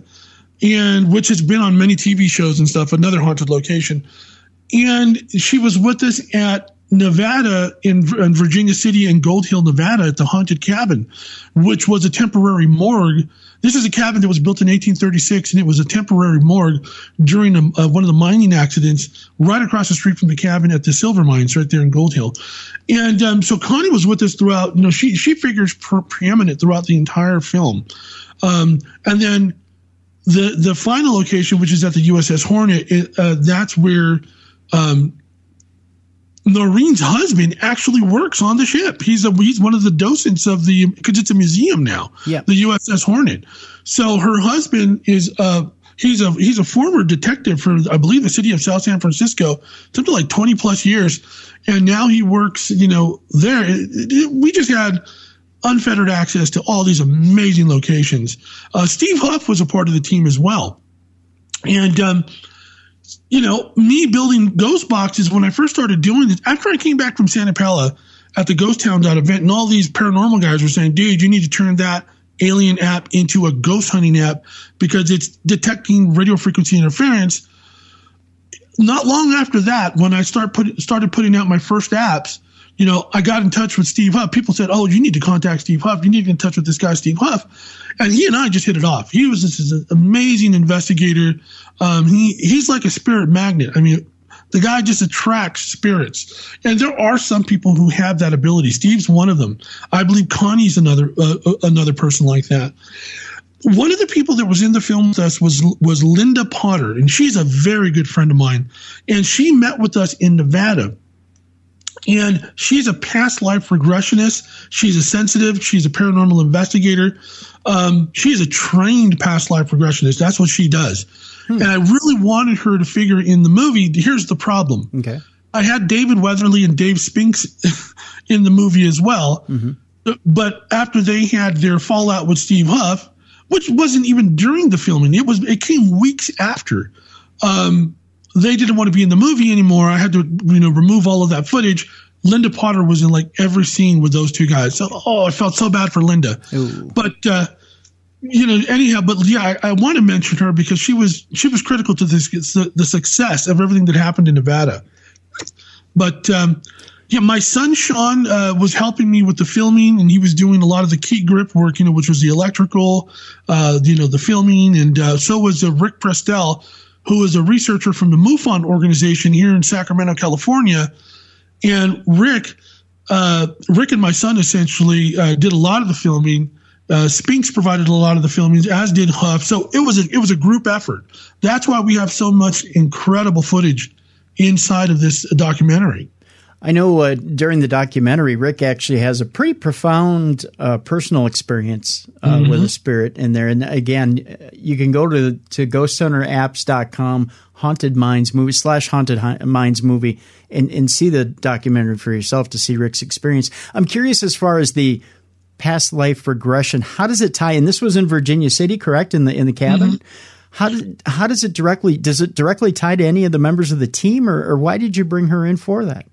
and which has been on many T V shows and stuff, another haunted location. And she was with us at Nevada, in, in Virginia City and Gold Hill, Nevada, at the Haunted Cabin, which was a temporary morgue. This is a cabin that was built in eighteen thirty-six, and it was a temporary morgue during a, uh, one of the mining accidents right across the street from the cabin at the silver mines right there in Gold Hill. And um, so Connie was with us throughout. You know, she she figures pre- preeminent throughout the entire film. Um, and then the the final location, which is at the U S S Hornet, it, uh, that's where um, Noreen's husband actually works on the ship. He's a he's one of the docents of the, because it's a museum now. Yeah. The U S S Hornet. So her husband is uh he's a he's a former detective for, I believe, the city of South San Francisco, something like twenty plus years, and now he works, you know, there. It, it, we just had unfettered access to all these amazing locations. Uh, Steve Huff was a part of the team as well, and um. You know, me building ghost boxes, when I first started doing this, after I came back from Santa Pella at the Ghost Town event, and all these paranormal guys were saying, dude, you need to turn that alien app into a ghost hunting app because it's detecting radio frequency interference. Not long after that, when I start put, started putting out my first apps, you know, I got in touch with Steve Huff. People said, oh, you need to contact Steve Huff. You need to get in touch with this guy, Steve Huff. And he and I just hit it off. He was this, this amazing investigator. Um, he he's like a spirit magnet. I mean, the guy just attracts spirits. And there are some people who have that ability. Steve's one of them. I believe Connie's another uh, another person like that. One of the people that was in the film with us was was Linda Potter, and she's a very good friend of mine. And she met with us in Nevada. And she's a past life regressionist. She's a sensitive. She's a paranormal investigator. Um, she's a trained past life regressionist. That's what she does. Hmm. And I really wanted her to figure in the movie. Here's the problem. Okay. I had David Weatherly and Dave Spinks in the movie as well. Mm-hmm. But after they had their fallout with Steve Huff, which wasn't even during the filming, it was it came weeks after. Um, They didn't want to be in the movie anymore. I had to, you know, remove all of that footage. Linda Potter was in like every scene with those two guys. So, oh, I felt so bad for Linda. Ooh. But, uh, you know, anyhow, but yeah, I, I want to mention her because she was, she was critical to this, the, the success of everything that happened in Nevada. But, um, yeah, my son, Sean, uh, was helping me with the filming, and he was doing a lot of the key grip work, you know, which was the electrical, uh, you know, the filming. And, uh, so was uh, Rick Prestel, who is a researcher from the MUFON organization here in Sacramento, California. And Rick, uh, Rick and my son essentially uh, did a lot of the filming. Uh, Spinks provided a lot of the filming, as did Huff. So it was a, it was a group effort. That's why we have so much incredible footage inside of this documentary. I know uh, during the documentary, Rick actually has a pretty profound uh, personal experience uh, mm-hmm. with a spirit in there. And again, you can go to to ghost hunter apps dot com, Haunted Minds movie slash Haunted Minds movie, and, and see the documentary for yourself to see Rick's experience. I'm curious as far as the past life regression. How does it tie in? This was in Virginia City, correct? In the in the cabin. Mm-hmm. How did how does it directly does it directly tie to any of the members of the team, or, or why did you bring her in for that?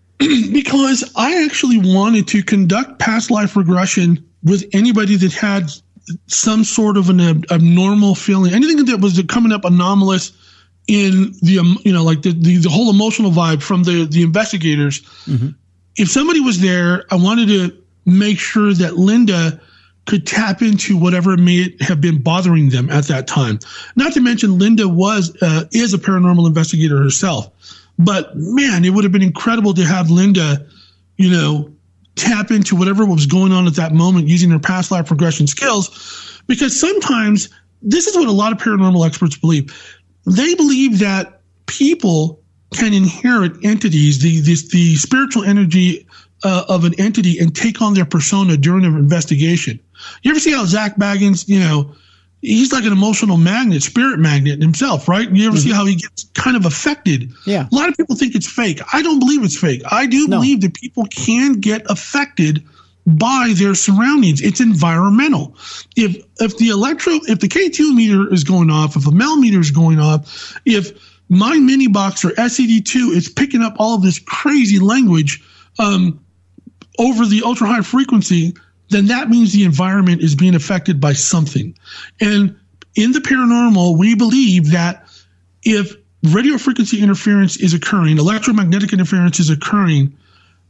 Because I actually wanted to conduct past life regression with anybody that had some sort of an ab- abnormal feeling, anything that was coming up anomalous in the, um, you know, like the, the, the whole emotional vibe from the, the investigators. Mm-hmm. If somebody was there, I wanted to make sure that Linda could tap into whatever may have been bothering them at that time. Not to mention Linda was, uh, is a paranormal investigator herself. But, man, it would have been incredible to have Linda, you know, tap into whatever was going on at that moment using her past life regression skills. Because sometimes this is what a lot of paranormal experts believe. They believe that people can inherit entities, the, the, the spiritual energy uh, of an entity, and take on their persona during an investigation. You ever see how Zach Baggins, you know, he's like an emotional magnet, spirit magnet himself, right? You ever mm-hmm. see how he gets kind of affected? Yeah. A lot of people think it's fake. I don't believe it's fake. I do no. believe that people can get affected by their surroundings. It's environmental. If if the electro, if the K two meter is going off, if a Mel meter is going off, if my mini box or S E D two is picking up all of this crazy language um, over the ultra high frequency, then that means the environment is being affected by something. And in the paranormal, we believe that if radio frequency interference is occurring, electromagnetic interference is occurring,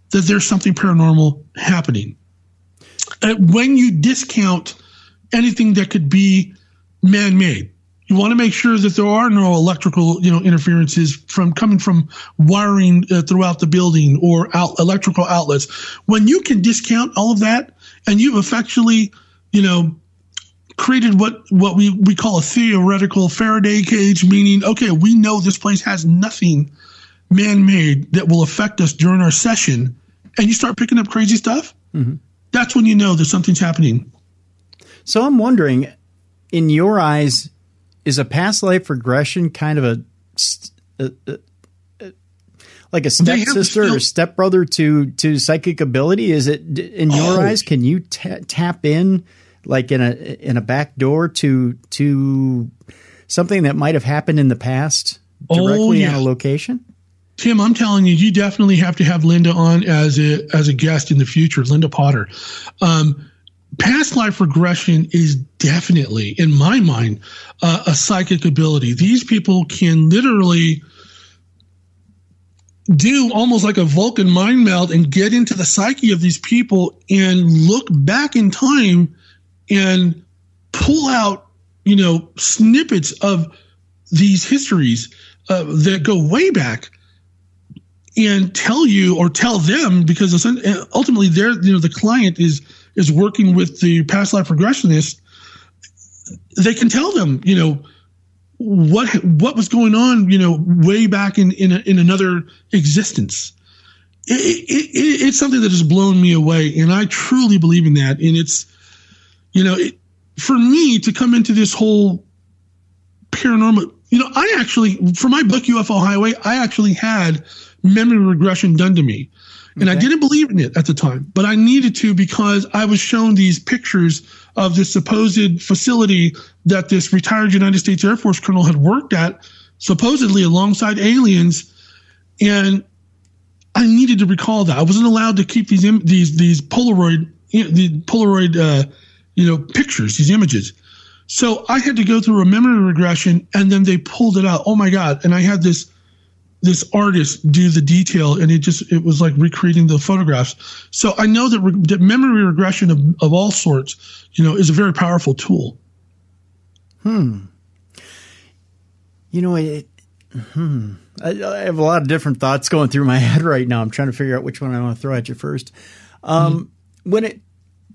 that there's something paranormal happening. And when you discount anything that could be man-made, you want to make sure that there are no electrical, you know, interferences from coming from wiring uh, throughout the building or out, electrical outlets. When you can discount all of that, and you've effectually, you know, created what, what we, we call a theoretical Faraday cage, meaning, okay, we know this place has nothing man-made that will affect us during our session, and you start picking up crazy stuff, mm-hmm. that's when you know that something's happening. So I'm wondering, in your eyes, is a past life regression kind of a, a, a, a like a stepsister or stepbrother to to psychic ability? Is it in your oh. eyes? Can you t- tap in like in a in a back door to to something that might have happened in the past directly oh, yeah. on a location? Tim, I'm telling you, you definitely have to have Linda on as a as a guest in the future. Linda Potter. Um, Past life regression is definitely, in my mind, uh, a psychic ability. These people can literally do almost like a Vulcan mind meld and get into the psyche of these people and look back in time and pull out, you know, snippets of these histories uh, that go way back and tell you or tell them, because ultimately they're, you know, the client is is working with the past life regressionist. They can tell them, you know, what what was going on, you know, way back in in, a, in another existence. It, it, it, it's something that has blown me away, and I truly believe in that. And it's, you know, it, for me to come into this whole paranormal, you know, I actually, for my book U F O Highway, I actually had memory regression done to me. And okay. I didn't believe in it at the time, but I needed to because I was shown these pictures of this supposed facility that this retired United States Air Force colonel had worked at, supposedly alongside aliens. And I needed to recall that. I wasn't allowed to keep these im- these these Polaroid the Polaroid uh, you know pictures, these images. So I had to go through a memory regression, and then they pulled it out. Oh my God! And I had this. this artist do the detail, and it just, it was like recreating the photographs. So I know that, re- that memory regression of, of all sorts, you know, is a very powerful tool. Hmm. You know, it, hmm. I, I have a lot of different thoughts going through my head right now. I'm trying to figure out which one I want to throw at you first. Um, mm-hmm. When it,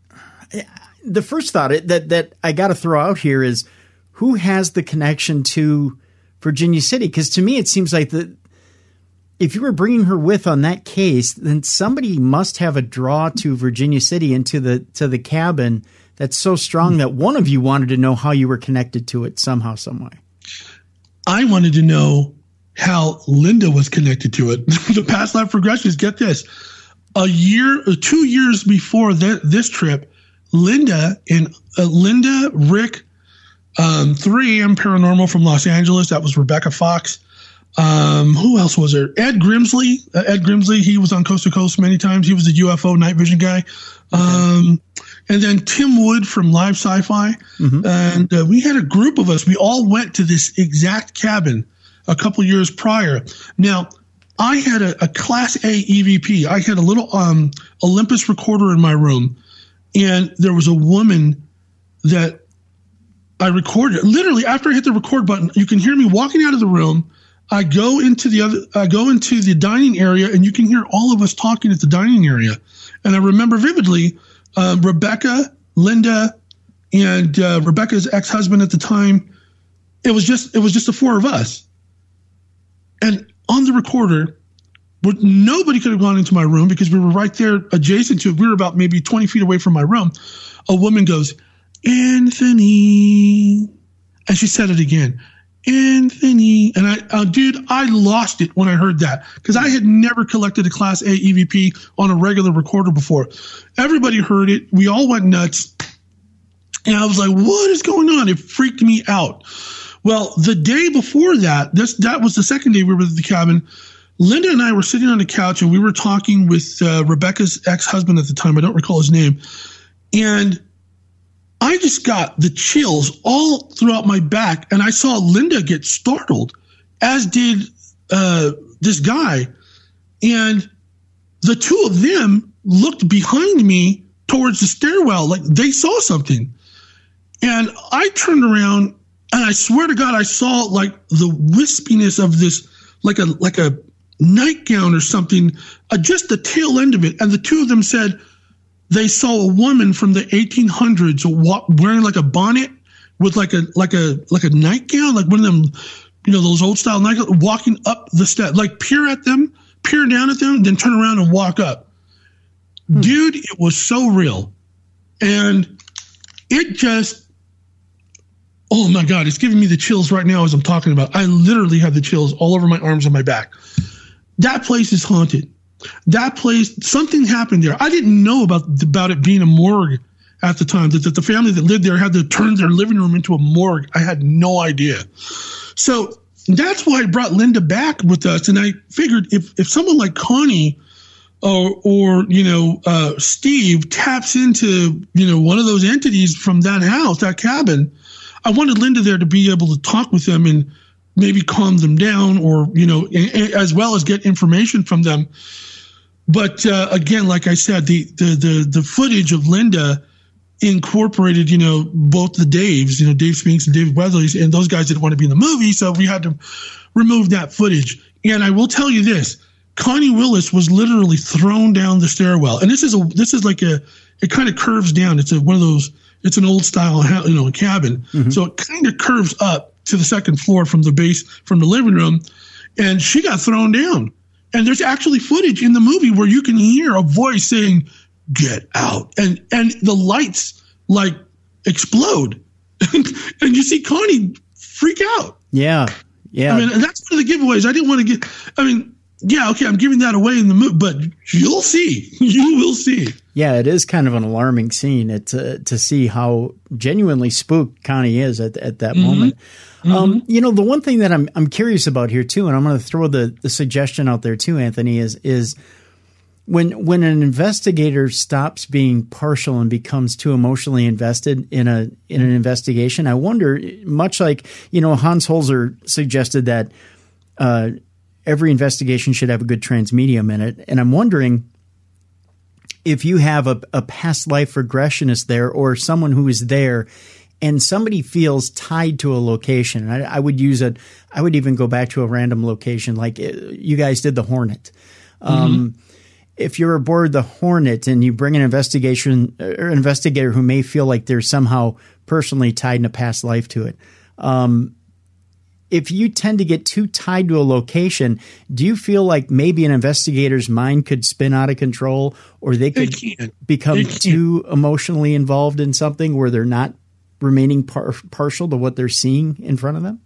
the first thought that, that I got to throw out here is who has the connection to Virginia City? Because to me, it seems like the, if you were bringing her with on that case, then somebody must have a draw to Virginia City and to the to the cabin that's so strong that one of you wanted to know how you were connected to it somehow, some way. I wanted to know how Linda was connected to it. The past life regressions, get this. A year, two years before th- this trip, Linda and uh, Linda, Rick, um, three A M Paranormal from Los Angeles, that was Rebecca Fox. Um, who else was there? Ed Grimsley. Uh, Ed Grimsley, he was on Coast to Coast many times. He was the U F O night vision guy. Um, okay. And then Tim Wood from Live Sci-Fi. Mm-hmm. And uh, we had a group of us. We all went to this exact cabin a couple years prior. Now, I had a, a Class A E V P. I had a little um, Olympus recorder in my room. And there was a woman that I recorded. Literally, after I hit the record button, you can hear me walking out of the room. I go into the other, I go into the dining area, and you can hear all of us talking at the dining area. And I remember vividly, uh, Rebecca, Linda, and uh, Rebecca's ex-husband at the time. It was just, it was just the four of us. And on the recorder, but nobody could have gone into my room because we were right there adjacent to it. We were about maybe twenty feet away from my room. A woman goes, "Anthony," and she said it again. Anthony. And I, uh, dude, I lost it when I heard that because I had never collected a Class A E V P on a regular recorder before. Everybody heard it. We all went nuts. And I was like, what is going on? It freaked me out. Well, the day before that, this that was the second day we were at the cabin. Linda and I were sitting on the couch, and we were talking with uh, Rebecca's ex-husband at the time. I don't recall his name. And I just got the chills all throughout my back, and I saw Linda get startled, as did uh, this guy. And the two of them looked behind me towards the stairwell, like they saw something. And I turned around, and I swear to God, I saw like the wispiness of this, like a like a nightgown or something, uh, just the tail end of it. And the two of them said they saw a woman from the eighteen hundreds wa- wearing like a bonnet with like a like a like a nightgown, like one of them, you know, those old style nightgowns, walking up the step, like peer at them, peer down at them, then turn around and walk up. Hmm. Dude, it was so real, and it just. Oh my God, it's giving me the chills right now as I'm talking about. I literally have the chills all over my arms and my back. That place is haunted. That place, something happened there. I didn't know about, about it being a morgue at the time, that, that the family that lived there had to turn their living room into a morgue. I had no idea. So that's why I brought Linda back with us. And I figured if, if someone like Connie or, or you know, uh, Steve taps into, you know, one of those entities from that house, that cabin, I wanted Linda there to be able to talk with them and maybe calm them down, or, you know, as well as get information from them. But uh, again, like I said, the, the the the footage of Linda incorporated, you know, both the Daves, you know, Dave Spinks and David Weatherly, and those guys didn't want to be in the movie, so we had to remove that footage. And I will tell you this: Connie Willis was literally thrown down the stairwell, and this is a this is like a it kind of curves down. It's a one of those. It's an old style, you know, cabin. Mm-hmm. So it kind of curves up to the second floor from the base, from the living room. And she got thrown down. And there's actually footage in the movie where you can hear a voice saying, "Get out." And, and the lights like explode. and you see Connie freak out. Yeah. Yeah. I mean, and that's one of the giveaways. I didn't want to get, I mean, yeah, okay, I'm giving that away in the movie, but you'll see. You will see. Yeah, it is kind of an alarming scene it, uh, to see how genuinely spooked Connie is at, at that mm-hmm. moment. Mm-hmm. Um, you know, the one thing that I'm I'm curious about here too, and I'm going to throw the, the suggestion out there too, Anthony, is is when when an investigator stops being partial and becomes too emotionally invested in a in an investigation, I wonder, much like, you know, Hans Holzer suggested that uh, every investigation should have a good transmedium in it, and I'm wondering if you have a, a past life regressionist there, or someone who is there and somebody feels tied to a location. I, I would use a, I would even go back to a random location, like you guys did the Hornet. Um, mm-hmm. If you're aboard the Hornet and you bring an investigation or an investigator who may feel like they're somehow personally tied in a past life to it, um, if you tend to get too tied to a location, do you feel like maybe an investigator's mind could spin out of control, or they could become too emotionally involved in something where they're not remaining par- partial to what they're seeing in front of them?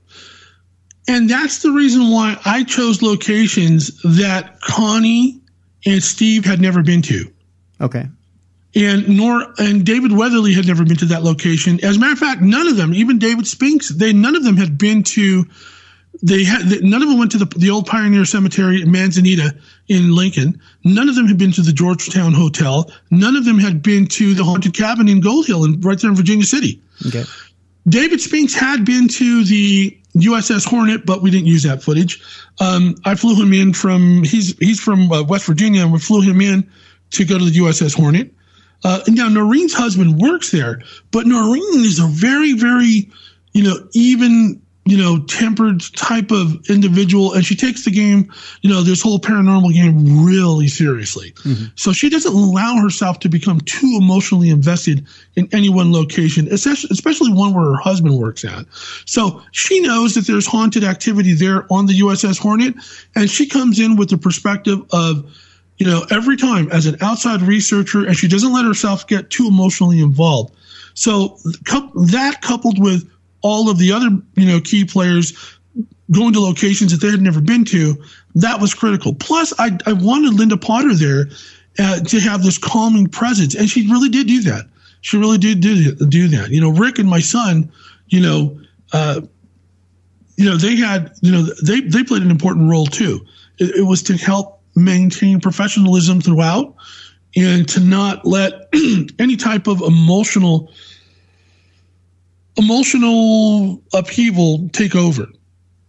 And that's the reason why I chose locations that Connie and Steve had never been to. Okay. And nor and David Weatherly had never been to that location. As a matter of fact, none of them, even David Spinks, they none of them had been to. They had none of them went to the the old Pioneer Cemetery in Manzanita in Lincoln. None of them had been to the Georgetown Hotel. None of them had been to the haunted cabin in Gold Hill, and right there in Virginia City. Okay. David Spinks had been to the U S S Hornet, but we didn't use that footage. Um, I flew him in from he's he's from uh, West Virginia, and we flew him in to go to the U S S Hornet. Uh, and now Noreen's husband works there, but Noreen is a very, very, you know, even, you know, tempered type of individual. And she takes the game, you know, this whole paranormal game really seriously. Mm-hmm. So she doesn't allow herself to become too emotionally invested in any one location, especially, especially one where her husband works at. So she knows that there's haunted activity there on the U S S Hornet. And she comes in with the perspective of, you know, every time as an outside researcher, and she doesn't let herself get too emotionally involved. So that coupled with all of the other, you know, key players going to locations that they had never been to, that was critical. Plus, I, I wanted Linda Potter there uh, to have this calming presence, and she really did do that. She really did do, do that. You know, Rick and my son, you know, uh, you know, they had, you know, they, they played an important role too. It, it was to help maintain professionalism throughout, and to not let any type of emotional emotional upheaval take over.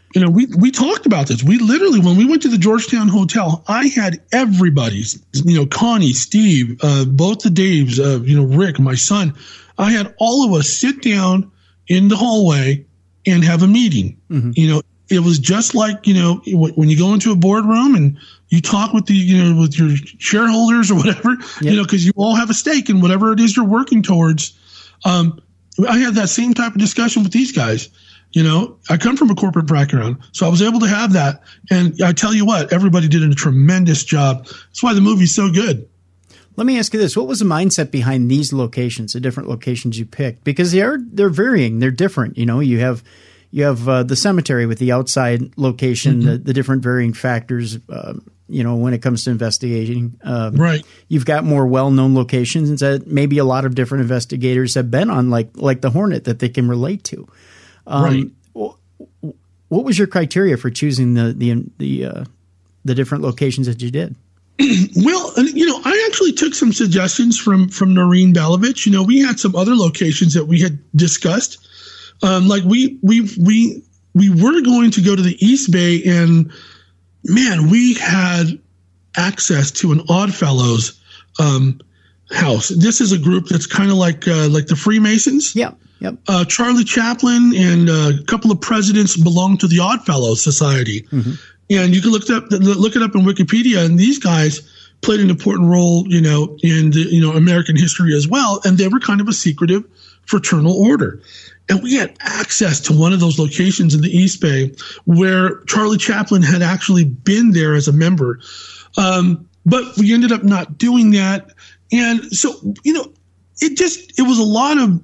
you know, we, we talked about this. We literally, when we went to the Georgetown Hotel, I had everybody's, you know, Connie, Steve, uh, both the Daves, uh, you know, Rick, my son. I had all of us sit down in the hallway and have a meeting. Mm-hmm. You know, it was just like, you know, when you go into a boardroom and you talk with the, you know, with your shareholders or whatever, yep. you know, because you all have a stake in whatever it is you're working towards. Um, I had that same type of discussion with these guys. You know, I come from a corporate background, so I was able to have that. And I tell you what, everybody did a tremendous job. That's why the movie's so good. Let me ask you this. What was the mindset behind these locations, the different locations you picked? Because they are, they're varying. They're different. You know, you have you have uh, the cemetery with the outside location, mm-hmm. the, the different varying factors, uh, you know, when it comes to investigating. Um, right. You've got more well-known locations that maybe a lot of different investigators have been on, like like the Hornet, that they can relate to. Um, right. What was your criteria for choosing the the the, uh, the different locations that you did? Well, you know, I actually took some suggestions from from Noreen Balovich. You know, we had some other locations that we had discussed. Um, like we we we we were going to go to the East Bay, and man, we had access to an Oddfellows um, house. This is a group that's kind of like uh, like the Freemasons. Yeah. Yep. Uh, Charlie Chaplin and uh, a couple of presidents belong to the Oddfellows Society. Mm-hmm. And you can look it up, look it up in Wikipedia, and these guys played an important role, you know, in the, you know, American history as well. And they were kind of a secretive fraternal order. And we had access to one of those locations in the East Bay where Charlie Chaplin had actually been there as a member. Um, but we ended up not doing that. And so, you know, it just, it was a lot of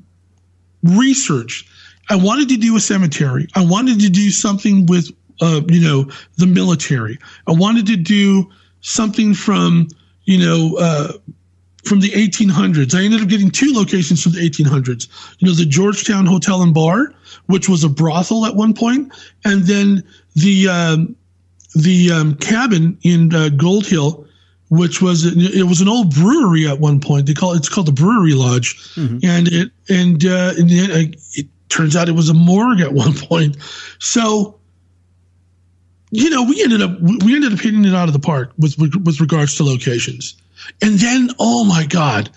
research. I wanted to do a cemetery. I wanted to do something with, uh, you know, the military. I wanted to do something from, you know, uh, from the eighteen hundreds. I ended up getting two locations from the eighteen hundreds. You know, the Georgetown Hotel and Bar, which was a brothel at one point, and then the um, the um, cabin in uh, Gold Hill, which was it was an old brewery at one point. They call it, it's called the Brewery Lodge, mm-hmm. and it and, uh, and it, it turns out it was a morgue at one point. So, you know, we ended up we ended up hitting it out of the park with with regards to locations. And then, oh my God,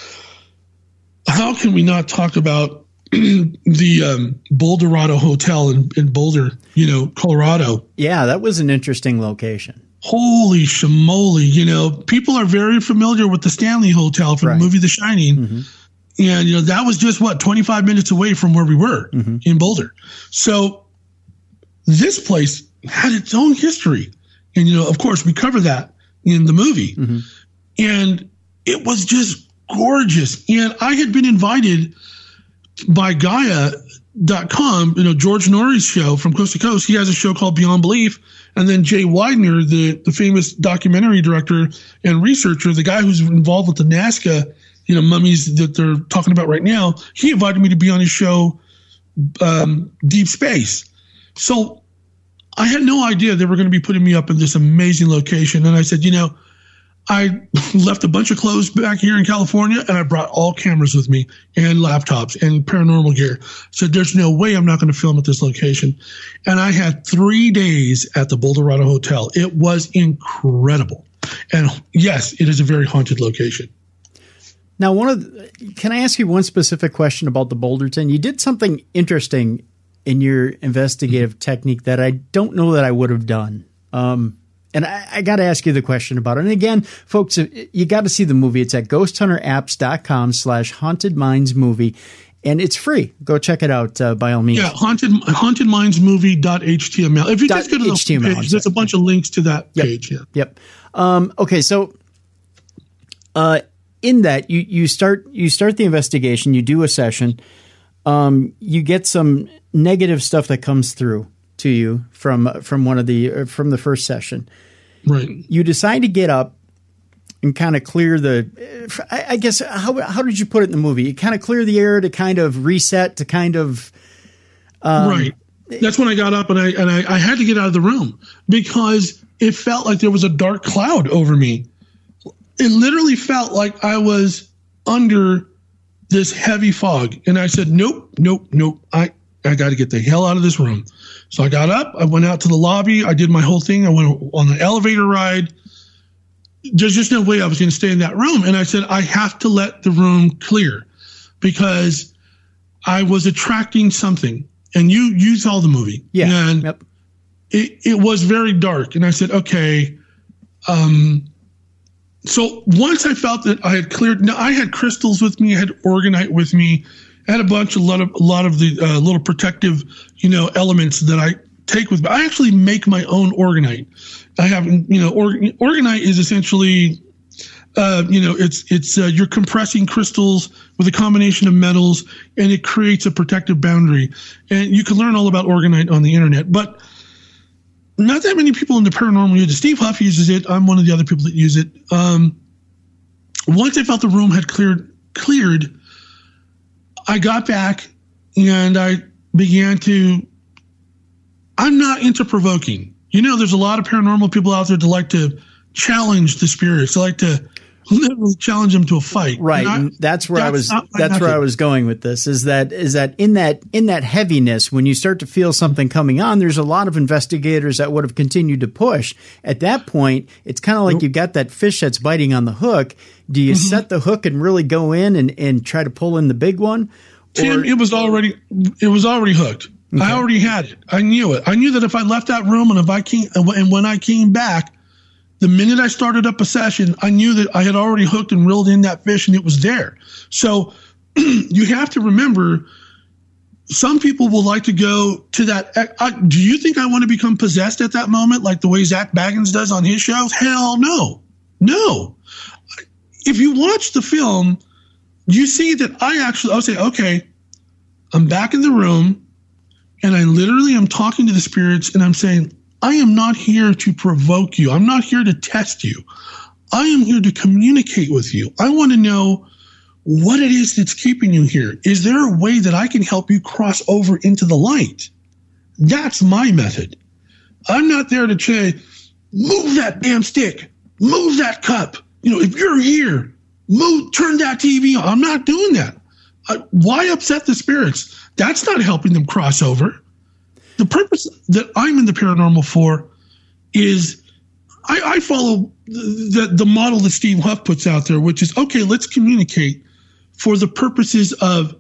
how can we not talk about the um, Boulderado Hotel in, in Boulder, you know, Colorado? Yeah, that was an interesting location. Holy shamoly, you know, people are very familiar with the Stanley Hotel from right. the movie The Shining. Mm-hmm. And, you know, that was just, what, twenty-five minutes away from where we were mm-hmm. in Boulder. So this place had its own history. And, you know, of course, we cover that in the movie. Mm-hmm. And it was just gorgeous. And I had been invited by Gaia dot com, you know, George Norrie's show from Coast to Coast. He has a show called Beyond Belief. And then Jay Widener, the, the famous documentary director and researcher, the guy who's involved with the Nazca, you know, mummies that they're talking about right now, he invited me to be on his show, um, Deep Space. So I had no idea they were going to be putting me up in this amazing location. And I said, you know, I left a bunch of clothes back here in California, and I brought all cameras with me and laptops and paranormal gear. So there's no way I'm not going to film at this location. And I had three days at the Boulderado Hotel. It was incredible. And yes, it is a very haunted location. Now, one of the, can I ask you one specific question about the Boulderton? You did something interesting in your investigative mm-hmm. technique that I don't know that I would have done. Um, And I, I got to ask you the question about it. And again, folks, you got to see the movie. It's at ghost hunter apps dot com slash haunted minds movie. And it's free. Go check it out uh, by all means. Yeah, haunted haunted minds movie dot H T M L. If you just go to the H T M L, page, there's a bunch of links to that yep. page. Yeah. Yep. Um, okay, so uh, in that, you, you start you start the investigation. You do a session. Um, you get some negative stuff that comes through to you from from one of the from the first session. Right. You decide to get up and kind of clear the. I, I guess how how did you put it in the movie? You kind of clear the air to kind of reset to kind of. Um, right. That's when I got up and I and I, I had to get out of the room because it felt like there was a dark cloud over me. It literally felt like I was under this heavy fog, and I said, "Nope, nope, nope. I I got to get the hell out of this room. So I got up, I went out to the lobby, I did my whole thing. I went on the elevator ride. There's just no way I was going to stay in that room. And I said, I have to let the room clear because I was attracting something. And you, you saw the movie. Yeah. And yep. it, it was very dark. And I said, okay. Um, so once I felt that I had cleared, now I had crystals with me, I had organite with me. I had a bunch, a lot of, a lot of the uh, little protective, you know, elements that I take with me. I actually make my own organite. I have, you know, or, organite is essentially, uh, you know, it's it's uh, you're compressing crystals with a combination of metals, and it creates a protective boundary. And you can learn all about organite on the internet, but not that many people in the paranormal use it. Steve Huff uses it. I'm one of the other people that use it. Um, once I felt the room had cleared, cleared. I got back and I began to, I'm not into provoking. You know, there's a lot of paranormal people out there that like to challenge the spirits. They like to literally challenge them to a fight. Right. I, and that's where that's I was, that's method. where I was going with this is that, is that in that, in that heaviness, when you start to feel something coming on, there's a lot of investigators that would have continued to push. At that point, it's kind of like you've got that fish that's biting on the hook. Do you mm-hmm. set the hook and really go in and, and try to pull in the big one? Tim, or, it was already, it was already hooked. Okay. I already had it. I knew it. I knew that if I left that room and if I came, and when I came back, the minute I started up a session, I knew that I had already hooked and reeled in that fish and it was there. So you have to remember, some people will like to go to that. I, do you think I want to become possessed at that moment, like the way Zach Baggins does on his shows? Hell no. No. If you watch the film, you see that I actually, I'll say, okay, I'm back in the room and I literally am talking to the spirits and I'm saying, I am not here to provoke you. I'm not here to test you. I am here to communicate with you. I want to know what it is that's keeping you here. Is there a way that I can help you cross over into the light? That's my method. I'm not there to say, move that damn stick, move that cup. You know, if you're here, move, turn that T V on. I'm not doing that. Uh, why upset the spirits? That's not helping them cross over. The purpose that I'm in the paranormal for is I, I follow the, the model that Steve Huff puts out there, which is, okay, let's communicate for the purposes of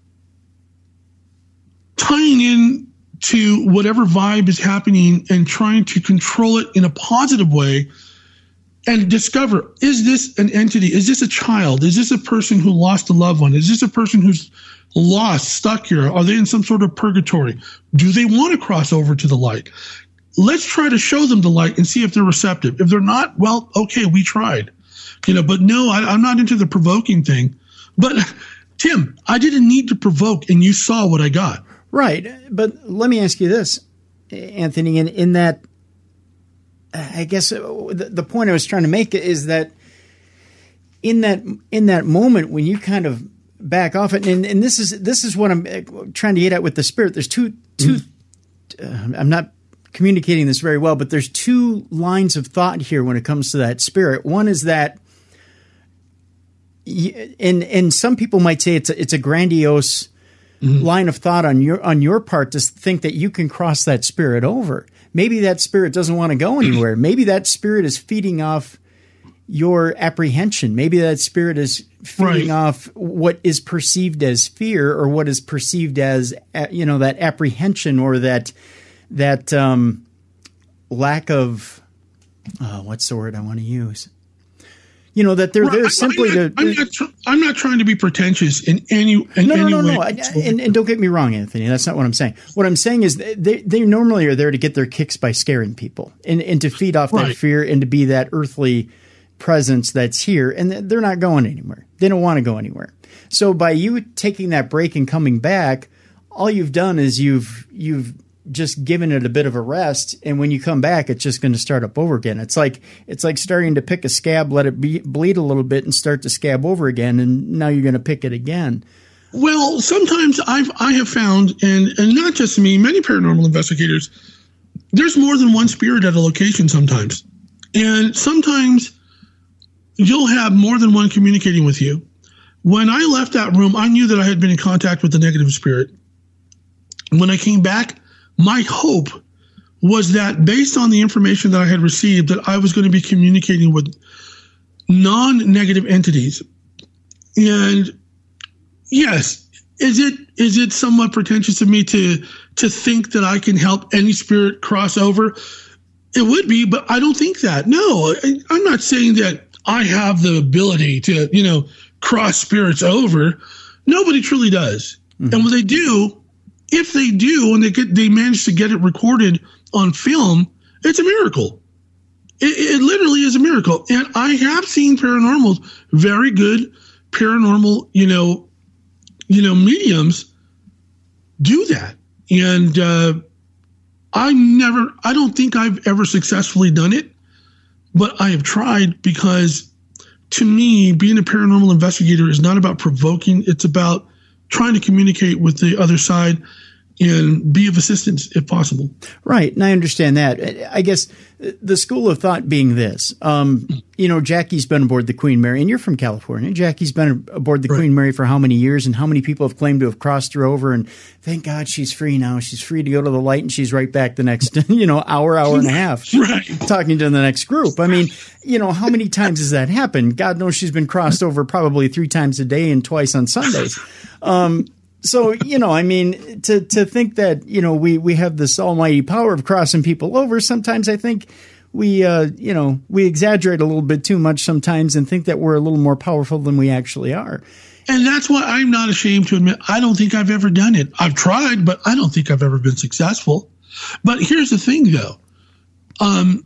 tying in to whatever vibe is happening and trying to control it in a positive way and discover, is this an entity? Is this a child? Is this a person who lost a loved one? Is this a person who's lost, stuck here? Are they in some sort of purgatory? Do they want to cross over to the light? Let's try to show them the light and see if they're receptive. If they're not, well, okay, we tried. You know, but no, I, I'm not into the provoking thing. But Tim, I didn't need to provoke, and you saw what I got. Right. But let me ask you this, Anthony, in, in that, I guess the, the point I was trying to make is that in that in that moment when you kind of back off it, and, and this is this is what I'm trying to get at with the spirit. There's two two. Mm. Uh, I'm not communicating this very well, but there's two lines of thought here when it comes to that spirit. One is that, and and some people might say it's a, it's a grandiose mm. line of thought on your on your part to think that you can cross that spirit over. Maybe that spirit doesn't want to go anywhere. Maybe that spirit is feeding off your apprehension. Maybe that spirit is feeding right. off what is perceived as fear or what is perceived as, you know, that apprehension or that that um, lack of uh, what's the word I want to use? You know, that they're well, there I'm, simply I'm not, to. I'm not, tr- I'm not trying to be pretentious in any in no, no, any no, way. no. I, and, and don't get me wrong, Anthony. That's not what I'm saying. What I'm saying is they they normally are there to get their kicks by scaring people and, and to feed off right. that fear and to be that earthly presence that's here. And they're not going anywhere. They don't want to go anywhere. So by you taking that break and coming back, all you've done is you've you've just given it a bit of a rest, and when you come back, it's just going to start up over again. It's like it's like starting to pick a scab, let it be, bleed a little bit, and start to scab over again, and now you're going to pick it again. Well, sometimes I've I have found, and and not just me, many paranormal investigators, there's more than one spirit at a location sometimes, and sometimes you'll have more than one communicating with you. When I left that room, I knew that I had been in contact with the negative spirit. when I came back, my hope was that based on the information that I had received, that I was going to be communicating with non-negative entities. And yes, is it is it somewhat pretentious of me to to think that I can help any spirit cross over? It would be, but I don't think that. No, I, I'm not saying that I have the ability to, you know, cross spirits over. Nobody truly does. Mm-hmm. And when they do, if they do, and they get they manage to get it recorded on film, it's a miracle. It, it literally is a miracle. And I have seen paranormals, very good paranormal, you know, you know, mediums do that. And uh, I never, I don't think I've ever successfully done it, but I have tried, because to me, being a paranormal investigator is not about provoking. It's about trying to communicate with the other side and be of assistance if possible. Right. And I understand that. I guess the school of thought being this, um, you know, Jackie's been aboard the Queen Mary, and you're from California. Jackie's been aboard the right. Queen Mary for how many years, and how many people have claimed to have crossed her over, and thank God she's free now. She's free to go to the light, and she's right back the next, you know, hour, hour and a half right. talking to the next group. I mean, you know, how many times has that happened? God knows she's been crossed over probably three times a day and twice on Sundays. Um, So, you know, I mean, to, to think that, you know, we, we have this almighty power of crossing people over, sometimes I think we, uh, you know, we exaggerate a little bit too much sometimes and think that we're a little more powerful than we actually are. And that's why I'm not ashamed to admit, I don't think I've ever done it. I've tried, but I don't think I've ever been successful. But here's the thing, though. Um,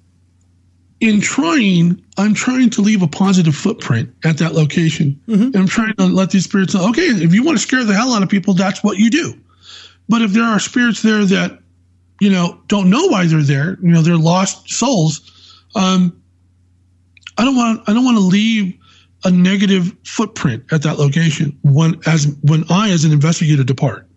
in trying, I'm trying to leave a positive footprint at that location. Mm-hmm. And I'm trying to let these spirits know, okay, if you want to scare the hell out of people, that's what you do. But if there are spirits there that, you know, don't know why they're there, you know, they're lost souls, um, I don't want I don't want to leave a negative footprint at that location when as when I, as an investigator, depart.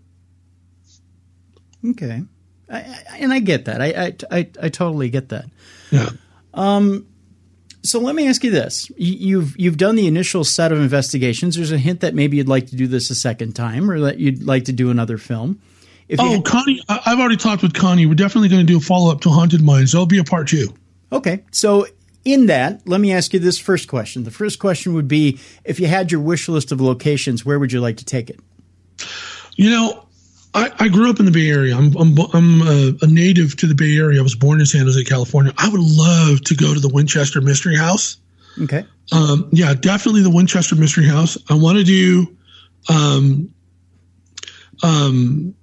Okay. I, I, and I get that. I, I, I, I totally get that. Yeah. Um, so let me ask you this. You've, you've done the initial set of investigations. There's a hint that maybe you'd like to do this a second time, or that you'd like to do another film. If oh, you, Connie, I've already talked with Connie. We're definitely going to do a follow-up to Haunted Minds. There'll be a part two. Okay. So in that, let me ask you this first question. The first question would be, if you had your wish list of locations, where would you like to take it? You know, I, I grew up in the Bay Area. I'm I'm, I'm a, a native to the Bay Area. I was born in San Jose, California. I would love to go to the Winchester Mystery House. Okay. Um, yeah, definitely the Winchester Mystery House. I want to do, um, um,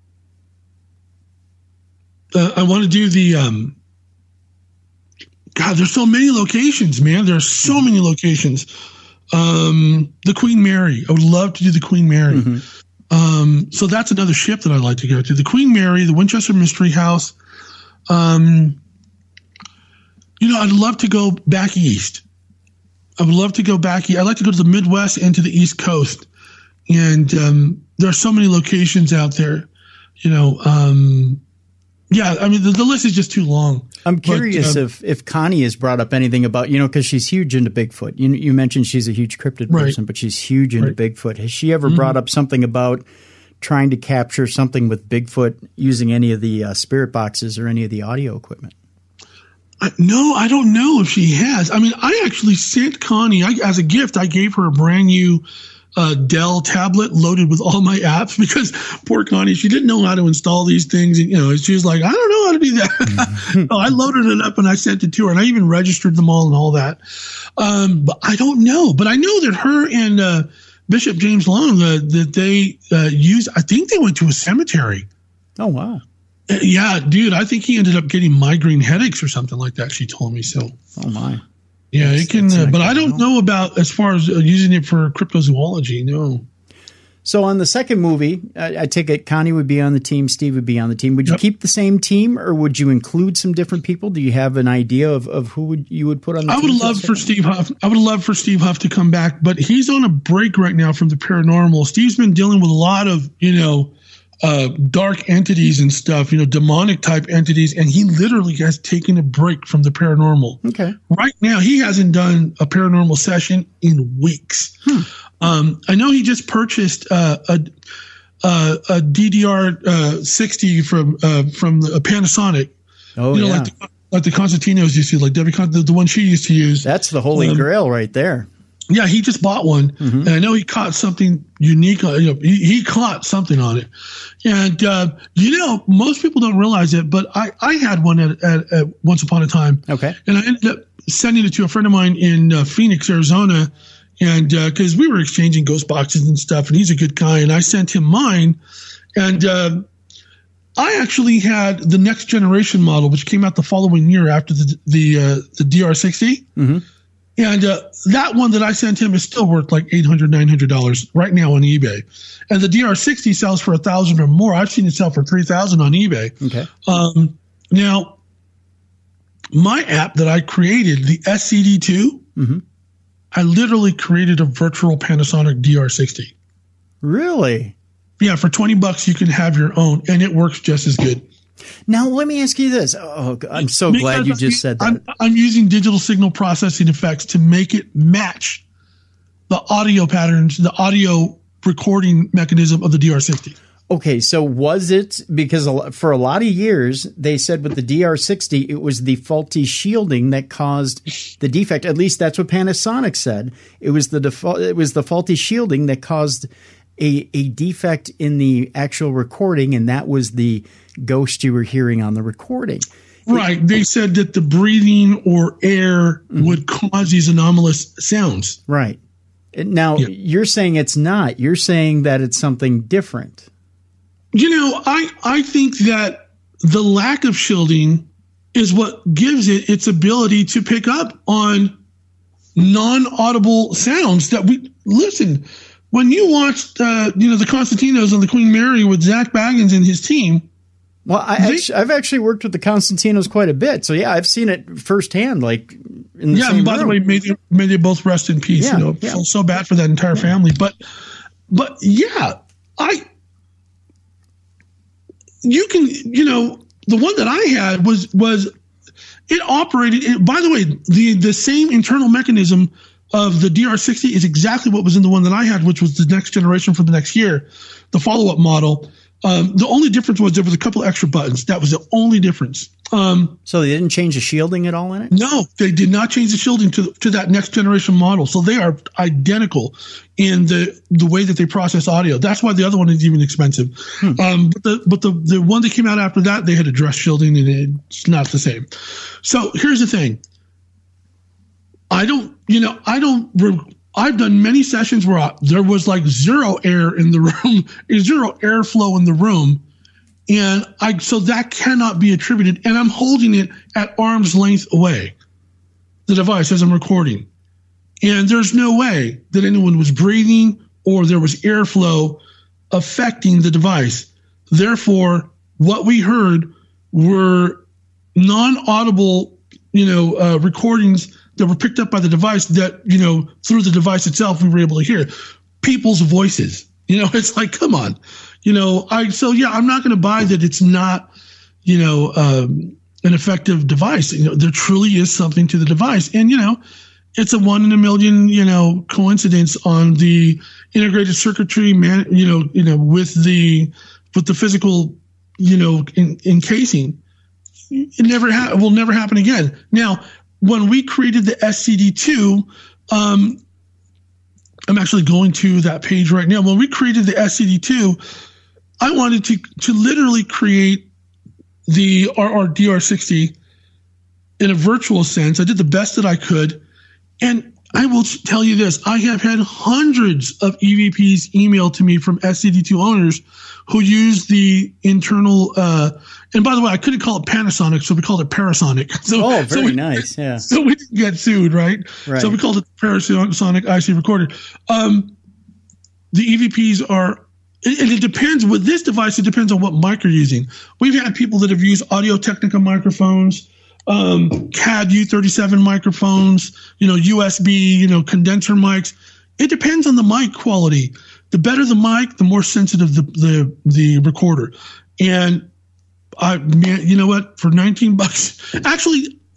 uh, I want to do the. Um, God, there's so many locations, man. There are so many locations. Um, the Queen Mary. I would love to do the Queen Mary. Mm-hmm. Um, so that's another ship that I'd like to go to. The Queen Mary, the Winchester Mystery House. Um, you know, I'd love to go back east. I would love to go back east. I'd like to go to the Midwest and to the East Coast. And um, there are so many locations out there. You know, um, yeah, I mean, the, the list is just too long. I'm curious but, uh, if, if Connie has brought up anything about, you know, because she's huge into Bigfoot. You you mentioned she's a huge cryptid right. person, but she's huge into right. Bigfoot. Has she ever mm-hmm. brought up something about trying to capture something with Bigfoot using any of the uh, spirit boxes or any of the audio equipment? I, no, I don't know if she has. I mean, I actually sent Connie, I, as a gift, I gave her a brand new uh, Dell tablet loaded with all my apps, because poor Connie, she didn't know how to install these things. And, you know, she was like, I don't know how to do that. So I loaded it up and I sent it to her, and I even registered them all and all that. Um, but I don't know. But I know that her and uh, Bishop James Long, uh, that they uh, used, I think they went to a cemetery. Oh, wow. Uh, yeah, dude, I think he ended up getting migraine headaches or something like that. She told me so. Oh, my. Yeah, that's, it can, uh, but I don't know about as far as uh, using it for cryptozoology. No. So on the second movie, I, I take it Connie would be on the team, Steve would be on the team. Would you yep. keep the same team, or would you include some different people? Do you have an idea of, of who would you would put on the I team? would love for Steve Huff. I would love for Steve Huff to come back, but he's on a break right now from the paranormal. Steve's been dealing with a lot of, you know, uh, dark entities and stuff, you know, demonic type entities, and he literally has taken a break from the paranormal. Okay. Right now, he hasn't done a paranormal session in weeks. Hmm. Um, I know he just purchased uh, a uh, a D D R uh, sixty from uh, from the, a Panasonic. Oh, you know, yeah. like the, like the Constantinos used to, like Debbie, Con- the, the one she used to use. That's the holy um, grail right there. Yeah, he just bought one, Mm-hmm. and I know he caught something unique. On, you know, he, he caught something on it, and uh, you know, most people don't realize it, but I, I had one at, at, at once upon a time. Okay, and I ended up sending it to a friend of mine in uh, Phoenix, Arizona, and because uh, we were exchanging ghost boxes and stuff, and he's a good guy, and I sent him mine, and uh, I actually had the next generation model, which came out the following year after the the uh, the D R sixty. Mm-hmm. And uh, that one that I sent him is still worth like eight hundred dollars, nine hundred dollars right now on eBay. And the D R sixty sells for one thousand dollars or more. I've seen it sell for three thousand dollars on eBay. Okay. Um, now, my app that I created, the S C D two, Mm-hmm. I literally created a virtual Panasonic D R sixty. Really? Yeah, for twenty bucks you can have your own, and it works just as good. Now, let me ask you this. Oh, I'm so Because glad you I'm- just said that. I'm, I'm using digital signal processing effects to make it match the audio patterns, the audio recording mechanism of the D R sixty. Okay, so was it because a lo- for a lot of years they said with the D R sixty it was the faulty shielding that caused the defect. At least that's what Panasonic said. It was the default. It was the faulty shielding that caused a a defect in the actual recording, and that was the ghost you were hearing on the recording. Right. They said that the breathing or air mm-hmm. would cause these anomalous sounds. Right. Now, yeah. You're saying it's not. You're saying that it's something different. You know, I, I think that the lack of shielding is what gives it its ability to pick up on non-audible sounds that we – listen, when you watched, uh, you know, the Constantinos on the Queen Mary with Zach Baggins and his team. Well, I they, actually, I've actually worked with the Constantinos quite a bit. So, yeah, I've seen it firsthand, like in the yeah, same and by room. the way, may they, may they both rest in peace. Yeah, you know, yeah. feel so bad for that entire family. But, but yeah, I – you can, you know, the one that I had was was it operated. It, by the way, the the same internal mechanism of the D R sixty is exactly what was in the one that I had, which was the next generation for the next year, the follow up model. Um, the only difference was there was a couple extra buttons. That was the only difference. Um, so they didn't change the shielding at all in it? No, they did not change the shielding to to that next generation model. So they are identical in the the way that they process audio. That's why the other one is even expensive. Hmm. Um, but the but the the one that came out after that, they had addressed shielding, and it's not the same. So here's the thing. I don't, you know, I don't. I've done many sessions where I, there was like zero air in the room, zero airflow in the room. And I, so that cannot be attributed. And I'm holding it at arm's length away, the device as I'm recording. And there's no way that anyone was breathing or there was airflow affecting the device. Therefore, what we heard were non-audible, you know, uh, recordings that were picked up by the device that, you know, through the device itself, we were able to hear people's voices. You know, it's like, come on, you know, I, so yeah, I'm not going to buy that it's not, you know, um, an effective device. You know, there truly is something to the device. And, you know, it's a one in a million, you know, coincidence on the integrated circuitry, man, you know, you know, with the, with the physical, you know, in, encasing. It never ha- will never happen again. Now, when we created the S C D two, um, I'm actually going to that page right now. When we created the S C D two, I wanted to to literally create the R R D R sixty in a virtual sense. I did the best that I could. And I will tell you this, I have had hundreds of E V Ps emailed to me from S C D two owners who use the internal, uh, and by the way, I couldn't call it Panasonic, so we called it Parasonic. So, oh, very so we, nice, yeah. So we didn't get sued, right? Right. So we called it Parasonic I C recorder. Um, the E V Ps are, and it depends, with this device, it depends on what mic you're using. We've had people that have used Audio-Technica microphones, um, C A D U thirty-seven microphones, you know, U S B, you know, condenser mics. It depends on the mic quality. The better the mic, the more sensitive the the, the recorder. And I, man, you know what? For nineteen bucks, actually,